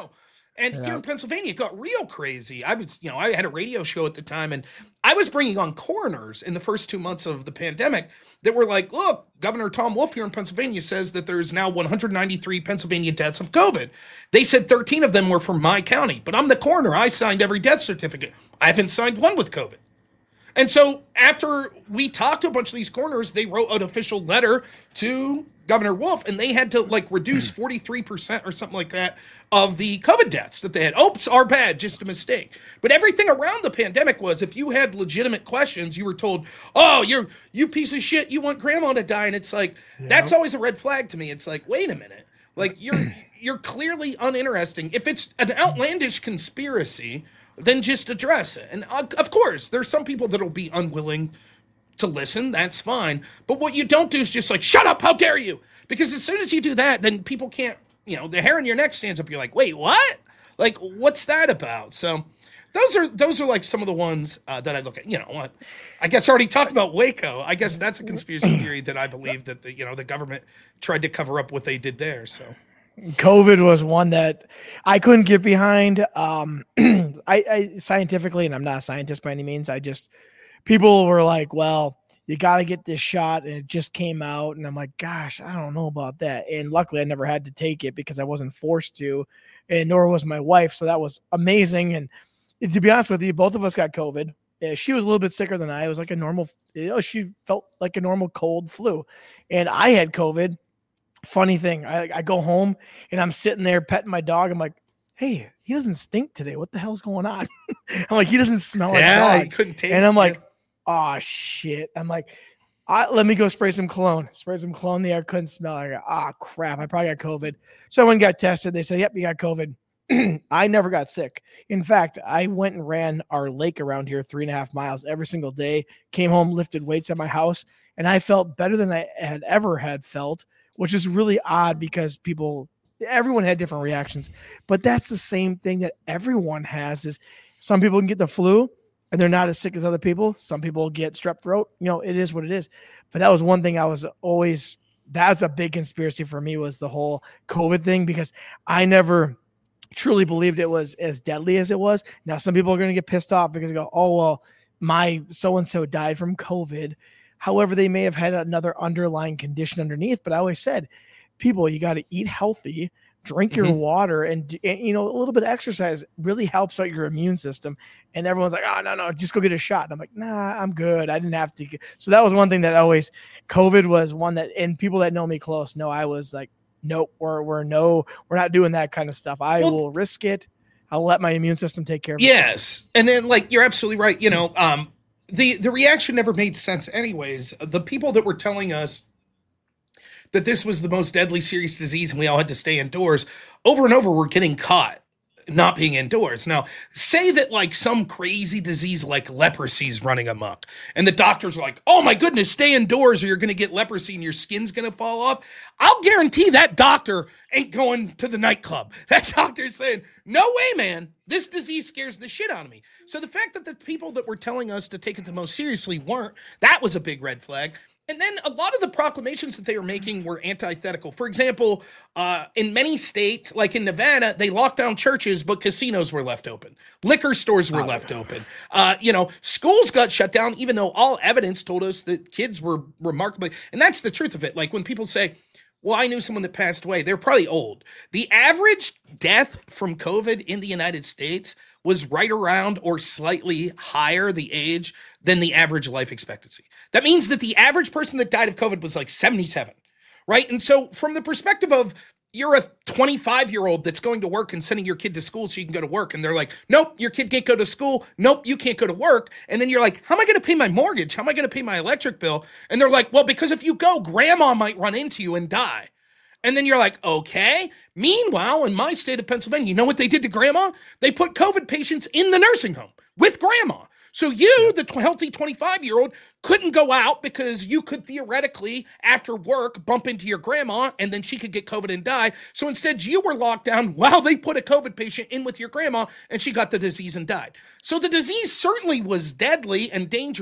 And here in Pennsylvania, it got real crazy. I had a radio show at the time, and I was bringing on coroners in the first 2 months of the pandemic that were like, look, Governor Tom Wolf here in Pennsylvania says that there's now 193 Pennsylvania deaths of COVID. They said 13 of them were from my county, but I'm the coroner. I signed every death certificate. I haven't signed one with COVID. And so after we talked to a bunch of these coroners, they wrote an official letter to Governor Wolf, and they had to reduce 43% or something like that of the COVID deaths that they had. Oops, our bad, just a mistake. But everything around the pandemic was, if you had legitimate questions, you were told, oh, you piece of shit, you want grandma to die. And it's like, that's always a red flag to me. It's like, wait a minute. Like, you're clearly uninteresting. If it's an outlandish conspiracy, then just address it. And of course, there's some people that'll be unwilling to listen. That's fine. But what you don't do is just shut up, how dare you? Because as soon as you do that, then people can't, the hair on your neck stands up. You're like, wait, what? Like, what's that about? So those are some of the ones that I look at. I guess I already talked about Waco. I guess that's a conspiracy theory that I believe that the government tried to cover up what they did there. So COVID was one that I couldn't get behind. I scientifically, and I'm not a scientist by any means, people were like, well, you got to get this shot, and it just came out. And I'm like, gosh, I don't know about that. And luckily I never had to take it because I wasn't forced to, and nor was my wife. So that was amazing. And to be honest with you, both of us got COVID. She was a little bit sicker than I. It was like a normal, she felt like a normal cold flu. And I had COVID. Funny thing, I go home and I'm sitting there petting my dog. I'm like, hey, he doesn't stink today. What the hell's going on? I'm like, he doesn't smell like dog. He couldn't taste. And I'm like, oh shit. I'm like, let me go spray some cologne. Spray some cologne. The air couldn't smell. I go, crap, I probably got COVID. So I went and got tested. They said, yep, you got COVID. I never got sick. In fact, I went and ran our lake around here 3.5 miles every single day, came home, lifted weights at my house, and I felt better than I had ever felt, which is really odd because everyone had different reactions, but that's the same thing that everyone has. Is some people can get the flu and they're not as sick as other people. Some people get strep throat, it is what it is. But that was one thing that's a big conspiracy for me, was the whole COVID thing, because I never truly believed it was as deadly as it was. Now, some people are going to get pissed off because they go, oh, well, my so-and-so died from COVID. However, they may have had another underlying condition underneath. But I always said, people, you got to eat healthy, drink your water, and a little bit of exercise really helps out your immune system. And everyone's like, oh, no, just go get a shot. And I'm like, nah, I'm good. I didn't have to. So that was one thing that COVID was one that, and people that know me close know I was like, nope, we're not doing that kind of stuff. I will risk it. I'll let my immune system take care of it. Yes. And then you're absolutely right. The reaction never made sense anyways. The people that were telling us that this was the most deadly serious disease and we all had to stay indoors, over and over were getting caught not being indoors. Now, say that some crazy disease like leprosy is running amok, and the doctor's like, oh my goodness, stay indoors or you're going to get leprosy and your skin's going to fall off. I'll guarantee that doctor ain't going to the nightclub. That doctor's saying, no way, man. This disease scares the shit out of me. So the fact that the people that were telling us to take it the most seriously weren't, that was a big red flag. And then a lot of the proclamations that they were making were antithetical. For example, in many states, like in Nevada, they locked down churches, but casinos were left open. Liquor stores were left open. Schools got shut down, even though all evidence told us that kids were remarkably, and that's the truth of it. Like when people say, well, I knew someone that passed away, they're probably old. The average death from COVID in the United States was right around or slightly higher the age than the average life expectancy. That means that the average person that died of COVID was 77, right? And so from the perspective of, you're a 25-year-old that's going to work and sending your kid to school so you can go to work, and they're like, nope, your kid can't go to school. Nope, you can't go to work. And then you're like, how am I going to pay my mortgage? How am I going to pay my electric bill? And they're like, well, because if you go, grandma might run into you and die. And then you're like, okay. Meanwhile, in my state of Pennsylvania, you know what they did to grandma? They put COVID patients in the nursing home with grandma. So you, the healthy 25-year-old, couldn't go out because you could theoretically, after work, bump into your grandma and then she could get COVID and die. So instead, you were locked down while they put a COVID patient in with your grandma and she got the disease and died. So the disease certainly was deadly and dangerous,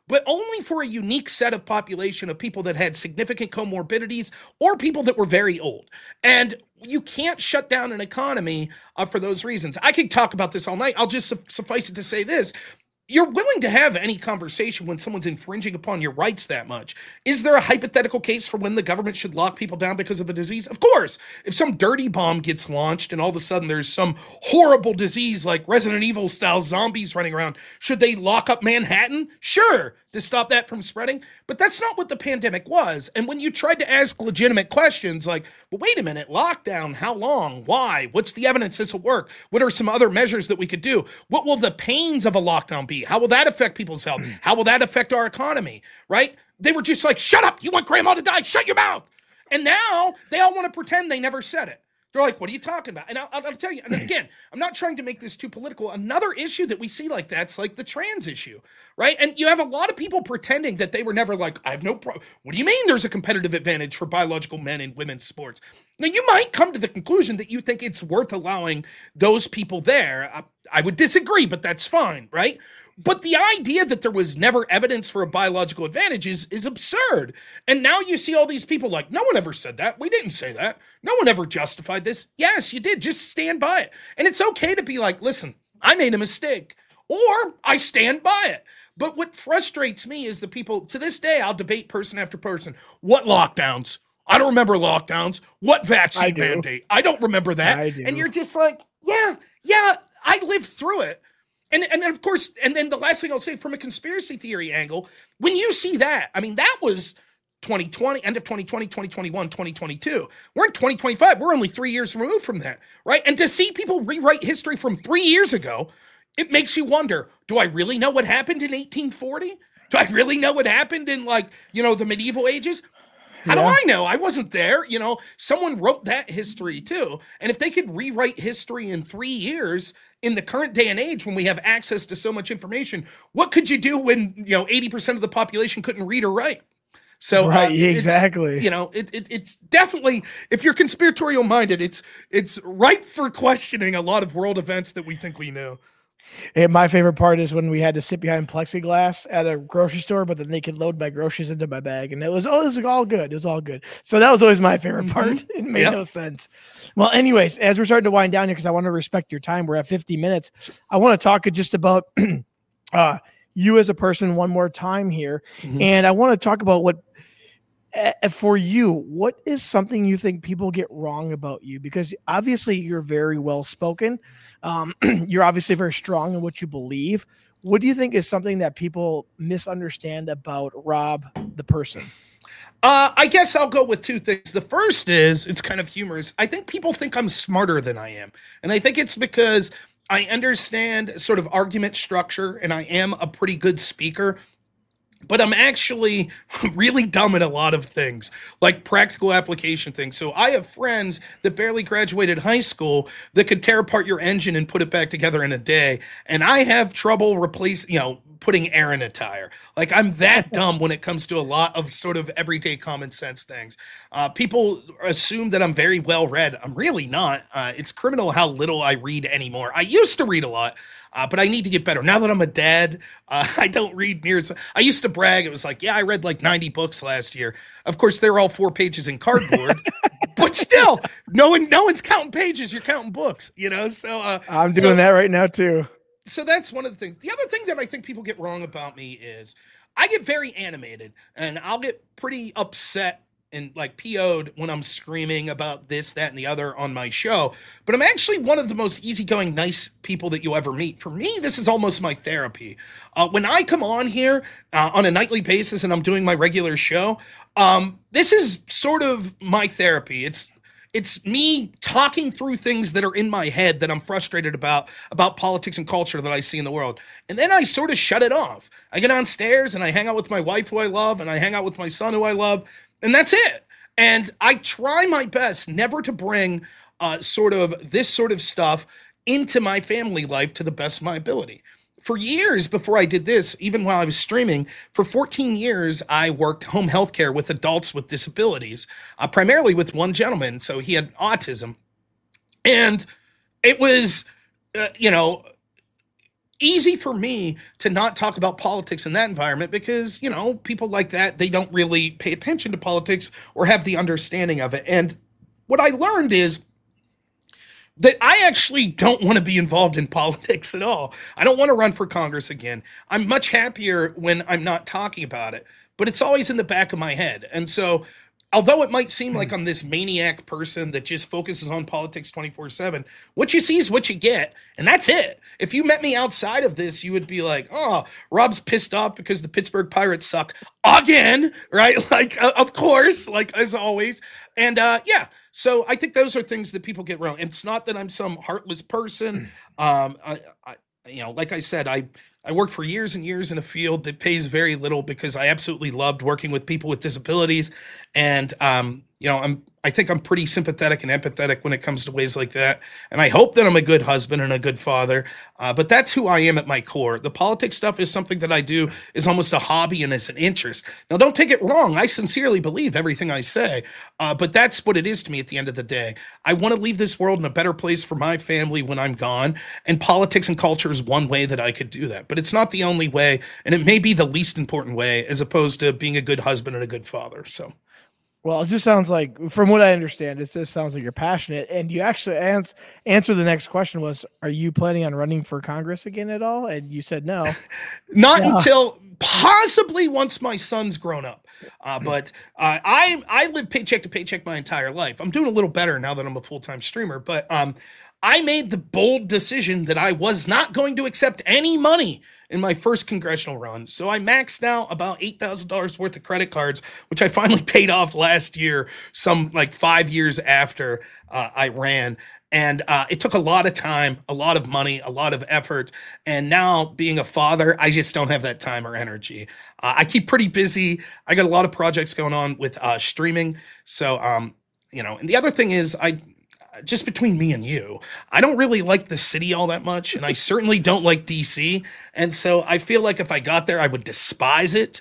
but only for a unique set of population of people that had significant comorbidities or people that were very old. And you can't shut down an economy for those reasons. I could talk about this all night. I'll just suffice it to say this. You're willing to have any conversation when someone's infringing upon your rights that much. Is there a hypothetical case for when the government should lock people down because of a disease? Of course. If some dirty bomb gets launched and all of a sudden there's some horrible disease like Resident Evil style zombies running around, should they lock up Manhattan? Sure, to stop that from spreading. But that's not what the pandemic was. And when you tried to ask legitimate questions like, well, wait a minute, lockdown, how long? Why? What's the evidence this will work? What are some other measures that we could do? What will the pains of a lockdown be? How will that affect people's health? How will that affect our economy? Right? They were just like, shut up. You want grandma to die? Shut your mouth. And now they all want to pretend they never said it. They're like, what are you talking about? And I'll tell you, and again, I'm not trying to make this too political. Another issue that we see like that's like the trans issue, right? And you have a lot of people pretending that they were never like, I have no problem. What do you mean there's a competitive advantage for biological men in women's sports? Now, you might come to the conclusion that you think it's worth allowing those people there. I would disagree, but that's fine, right? But the idea that there was never evidence for a biological advantage is absurd. And now you see all these people like, no one ever said that. We didn't say that. No one ever justified this. Yes, you did. Just stand by it. And it's okay to be like, listen, I made a mistake, or I stand by it. But what frustrates me is the people, to this day, I'll debate person after person. What lockdowns? I don't remember lockdowns. What vaccine mandate? I don't remember that. And you're just like, yeah, I lived through it. And of course, and then the last thing I'll say from a conspiracy theory angle, when you see that, I mean, that was 2020, end of 2020, 2021, 2022. We're in 2025. We're only 3 years removed from that, right? And to see people rewrite history from 3 years ago, it makes you wonder, do I really know what happened in 1840? Do I really know what happened in the medieval ages? How do I know? I wasn't there. Someone wrote that history too. And if they could rewrite history in 3 years in the current day and age when we have access to so much information, what could you do when, 80% of the population couldn't read or write? So right, exactly. It's definitely, if you're conspiratorial minded, it's ripe for questioning a lot of world events that we think we know. And my favorite part is when we had to sit behind plexiglass at a grocery store, but then they could load my groceries into my bag. And it was all good. It was all good. So that was always my favorite part. It made no sense. Well, anyways, as we're starting to wind down here, because I want to respect your time, we're at 50 minutes. I want to talk just about you as a person one more time here. And I want to talk about for you, what is something you think people get wrong about you? Because obviously you're very well spoken. You're obviously very strong in what you believe. What do you think is something that people misunderstand about Rob, the person? I guess I'll go with two things. The first is, it's kind of humorous. I think people think I'm smarter than I am. And I think it's because I understand sort of argument structure and I am a pretty good speaker. But I'm actually really dumb at a lot of things, like practical application things. So I have friends that barely graduated high school that could tear apart your engine and put it back together in a day. And I have trouble putting air in a tire. Like, I'm that dumb when it comes to a lot of sort of everyday common sense things. People assume that I'm very well read. I'm really not. It's criminal how little I read anymore. I used to read a lot. But I need to get better. Now that I'm a dad, I don't read near as... I used to brag. It was like, I read like 90 books last year. Of course, they're all 4 pages in cardboard. But still, no one's counting pages. You're counting books, So I'm doing that right now too. So that's one of the things. The other thing that I think people get wrong about me is I get very animated. And I'll get pretty upset and like PO'd when I'm screaming about this, that, and the other on my show. But I'm actually one of the most easygoing, nice people that you'll ever meet. For me, this is almost my therapy. When I come on here on a nightly basis and I'm doing my regular show, this is sort of my therapy. It's me talking through things that are in my head that I'm frustrated about politics and culture that I see in the world. And then I sort of shut it off. I get downstairs and I hang out with my wife who I love, and I hang out with my son who I love. And that's it. And I try my best never to bring sort of this sort of stuff into my family life to the best of my ability. For years before I did this, even while I was streaming, for 14 years, I worked home healthcare with adults with disabilities, primarily with one gentleman. So he had autism. And it was, easy for me to not talk about politics in that environment because, people like that, they don't really pay attention to politics or have the understanding of it. And what I learned is that I actually don't want to be involved in politics at all. I don't want to run for Congress again. I'm much happier when I'm not talking about it, but it's always in the back of my head. And so, although it might seem like I'm this maniac person that just focuses on politics 24/7, what you see is what you get, and that's it. If you met me outside of this, you would be like, oh, Rob's pissed off because the Pittsburgh Pirates suck again, right? Like, of course, like as always. And yeah, so I think those are things that people get wrong. It's not that I'm some heartless person. Like I said, I worked for years and years in a field that pays very little because I absolutely loved working with people with disabilities. And, I think I'm pretty sympathetic and empathetic when it comes to ways like that. And I hope that I'm a good husband and a good father. But that's who I am at my core. The politics stuff is something that I do is almost a hobby and it's an interest. Now, don't take it wrong. I sincerely believe everything I say. But that's what it is to me at the end of the day. I want to leave this world in a better place for my family when I'm gone. And politics and culture is one way that I could do that. But it's not the only way. And it may be the least important way as opposed to being a good husband and a good father. So. Well, it just sounds like, from what I understand, it just sounds like you're passionate. And you actually answer the next question was, are you planning on running for Congress again at all? And you said no. Not until possibly once my son's grown up. But I live paycheck to paycheck my entire life. I'm doing a little better now that I'm a full-time streamer. But I made the bold decision that I was not going to accept any money in my first congressional run. So I maxed out about $8,000 worth of credit cards, which I finally paid off last year, some like 5 years after I ran. And it took a lot of time, a lot of money, a lot of effort. And now being a father, I just don't have that time or energy. I keep pretty busy. I got a lot of projects going on with streaming. So, and the other thing is just between me and you, I don't really like the city all that much, and I certainly don't like DC. And so I feel like if I got there, I would despise it.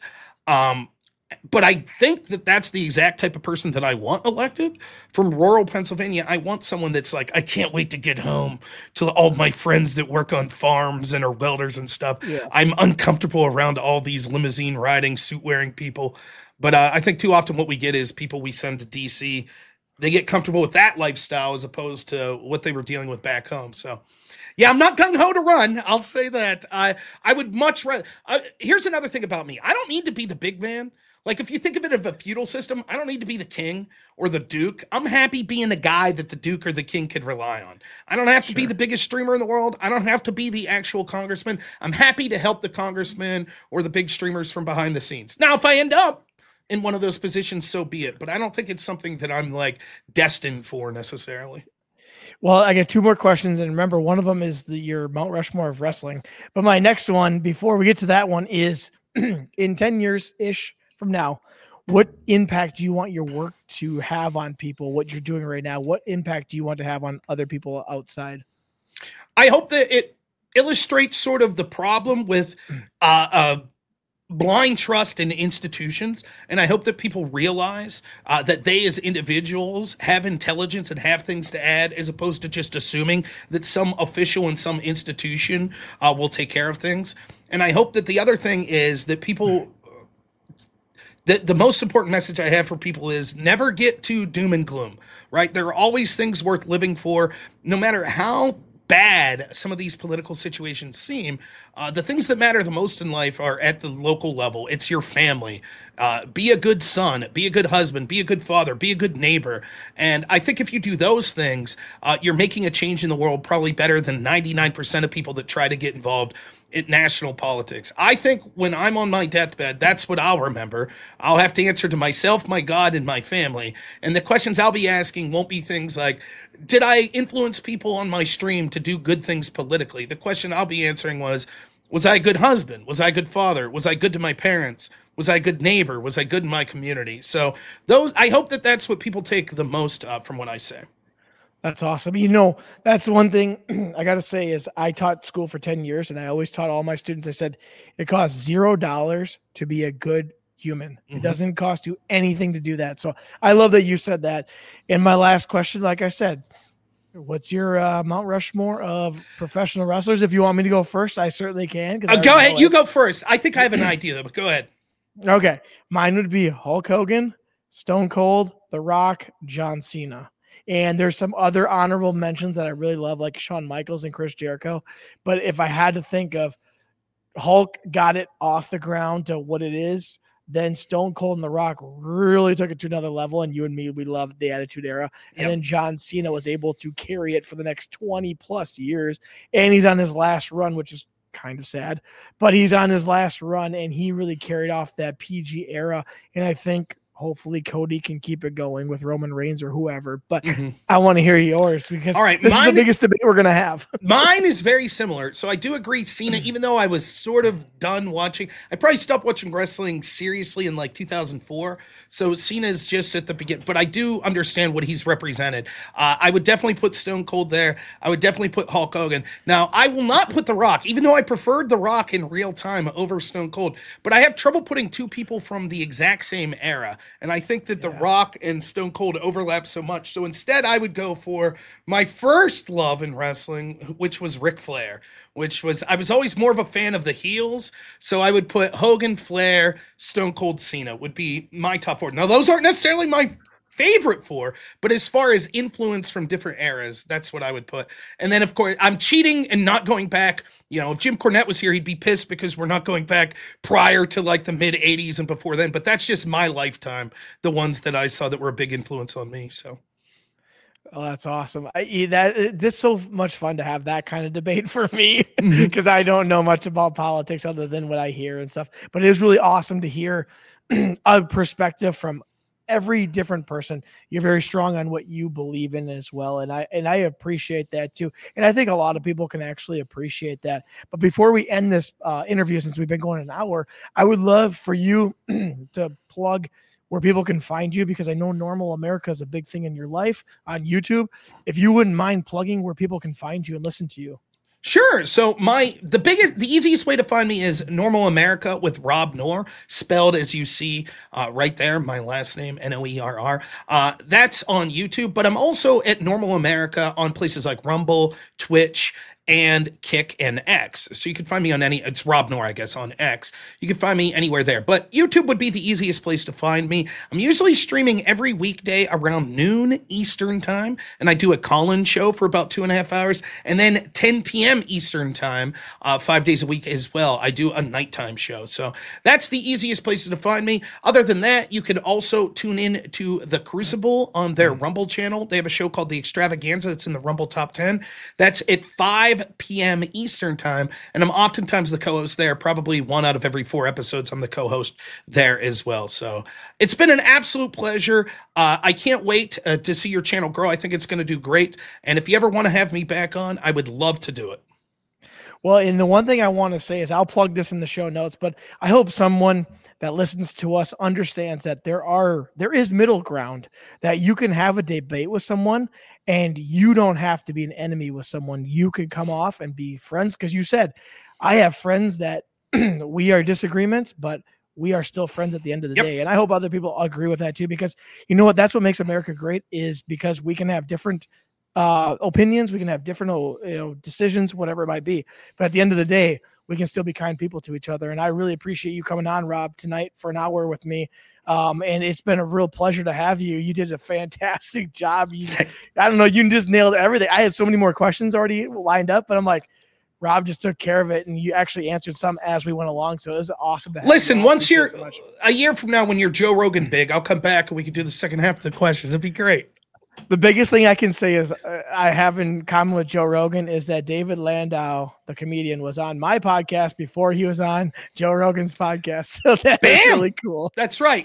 But I think that that's the exact type of person that I want elected. From rural Pennsylvania, I want someone that's like, I can't wait to get home to all my friends that work on farms and are welders and stuff. Yeah. I'm uncomfortable around all these limousine riding, suit wearing people. But I think too often what we get is people we send to DC, they get comfortable with that lifestyle as opposed to what they were dealing with back home. So, yeah, I'm not gung-ho to run. I'll say that. I would much rather. Here's another thing about me. I don't need to be the big man. Like, if you think of it as a feudal system, I don't need to be the king or the duke. I'm happy being the guy that the duke or the king could rely on. I don't have to be the biggest streamer in the world. I don't have to be the actual congressman. I'm happy to help the congressman or the big streamers from behind the scenes. Now, if I end up in one of those positions, so be it. But I don't think it's something that I'm like destined for necessarily. Well, I got two more questions, and remember, one of them is your Mount Rushmore of wrestling. But my next one, before we get to that one, is in 10 years-ish from now, what impact do you want your work to have on people, what you're doing right now? What impact do you want to have on other people outside? I hope that it illustrates sort of the problem with blind trust in institutions. And I hope that people realize that they as individuals have intelligence and have things to add, as opposed to just assuming that some official in some institution will take care of things. And I hope that the other thing is that people, the most important message I have for people is never get too doom and gloom, right? There are always things worth living for, no matter how bad some of these political situations seem. The things that matter the most in life are at the local level. It's your family. Be a good son, be a good husband, be a good father, be a good neighbor. And I think if you do those things, you're making a change in the world probably better than 99% of people that try to get involved in national politics. I think when I'm on my deathbed, that's what I'll remember. I'll have to answer to myself, my God, and my family. And the questions I'll be asking won't be things like, did I influence people on my stream to do good things politically? The question I'll be answering was I a good husband? Was I a good father? Was I good to my parents? Was I a good neighbor? Was I good in my community? So I hope that that's what people take the most from what I say. That's awesome. That's one thing I got to say is I taught school for 10 years and I always taught all my students, I said, it costs $0 to be a good human. Mm-hmm. It doesn't cost you anything to do that. So I love that you said that. And my last question, like I said, What's your Mount Rushmore of professional wrestlers? If you want me to go first, I certainly can. Go ahead. You go first. I think I have an idea, though, but go ahead. Okay. Mine would be Hulk Hogan, Stone Cold, The Rock, John Cena. And there's some other honorable mentions that I really love, like Shawn Michaels and Chris Jericho. But if I had to think of Hulk got it off the ground to what it is, then Stone Cold and The Rock really took it to another level. And you and me, we loved the Attitude Era. And then John Cena was able to carry it for the next 20 plus years. And he's on his last run, which is kind of sad, but he's on his last run and he really carried off that PG era. And I think hopefully Cody can keep it going with Roman Reigns or whoever, but I want to hear yours because all right, this is the biggest debate we're going to have. Mine is very similar. So I do agree Cena, even though I was sort of done watching, I probably stopped watching wrestling seriously in like 2004. So Cena's just at the beginning, but I do understand what he's represented. I would definitely put Stone Cold there. I would definitely put Hulk Hogan. Now I will not put The Rock, even though I preferred The Rock in real time over Stone Cold, but I have trouble putting two people from the exact same era. And I think that The Rock and Stone Cold overlap so much. So instead, I would go for my first love in wrestling, which was Ric Flair, I was always more of a fan of the heels. So I would put Hogan, Flair, Stone Cold, Cena would be my top four. Now, those aren't necessarily my favorite four, but as far as influence from different eras, that's what I would put. And then, of course, I'm cheating and not going back. If Jim Cornette was here, he'd be pissed because we're not going back prior to like the mid 80s and before then. But that's just my lifetime, the ones that I saw that were a big influence on me. So. Oh, that's awesome. This is so much fun to have that kind of debate for me because I don't know much about politics other than what I hear and stuff. But it is really awesome to hear a perspective from every different person. You're very strong on what you believe in as well. And I appreciate that too. And I think a lot of people can actually appreciate that. But before we end this interview, since we've been going an hour, I would love for you to plug where people can find you, because I know Normal America is a big thing in your life on YouTube. If you wouldn't mind plugging where people can find you and listen to you. Sure. So the easiest way to find me is Normal America with Rob Noerr, spelled as you see right there, my last name, Noerr. That's on YouTube, but I'm also at Normal America on places like Rumble, Twitch, and Kick and X. So you can find me on it's Rob Noerr, I guess, on X. You can find me anywhere there, but YouTube would be the easiest place to find me. I'm usually streaming every weekday around noon Eastern time, and I do a call-in show for about 2.5 hours, and then 10 p.m. Eastern time, 5 days a week as well. I do a nighttime show. So that's the easiest places to find me. Other than that, you could also tune in to The Crucible on their Rumble channel. They have a show called The Extravaganza. It's in the Rumble Top 10. That's at 5 p.m. Eastern time, and I'm oftentimes the co-host there. Probably 1 out of every 4 episodes, I'm the co-host there as well. So it's been an absolute pleasure. I can't wait to see your channel grow. I think it's going to do great, and if you ever want to have me back on, I would love to do it. Well, and the one thing I want to say is I'll plug this in the show notes, but I hope someone that listens to us understands that there is middle ground, that you can have a debate with someone and you don't have to be an enemy with someone. You can come off and be friends. Cause you said, I have friends that we are disagreements, but we are still friends at the end of the day. And I hope other people agree with that too, because you know what, that's what makes America great, is because we can have different opinions. We can have different, decisions, whatever it might be. But at the end of the day, we can still be kind people to each other. And I really appreciate you coming on, Rob, tonight for an hour with me. And it's been a real pleasure to have you. You did a fantastic job. I don't know, you just nailed everything. I had so many more questions already lined up, but I'm like, Rob just took care of it, and you actually answered some as we went along. So it was awesome to have Listen, you. Once you're a year from now, when you're Joe Rogan big, I'll come back and we can do the second half of the questions. It'd be great. The biggest thing I can say is I have in common with Joe Rogan is that David Landau, the comedian, was on my podcast before he was on Joe Rogan's podcast. So that's really cool. That's right.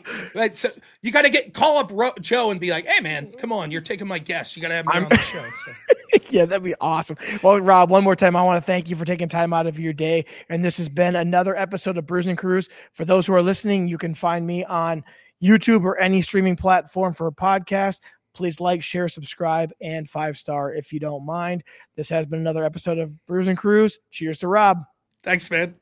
You got to call up Joe and be like, hey, man, come on. You're taking my guest. You got to have me on the show. So. Yeah, that'd be awesome. Well, Rob, one more time, I want to thank you for taking time out of your day. And this has been another episode of Brews and Crews. For those who are listening, you can find me on YouTube or any streaming platform for a podcast. Please like, share, subscribe, and 5-star if you don't mind. This has been another episode of Brews and Crews. Cheers to Rob. Thanks, man.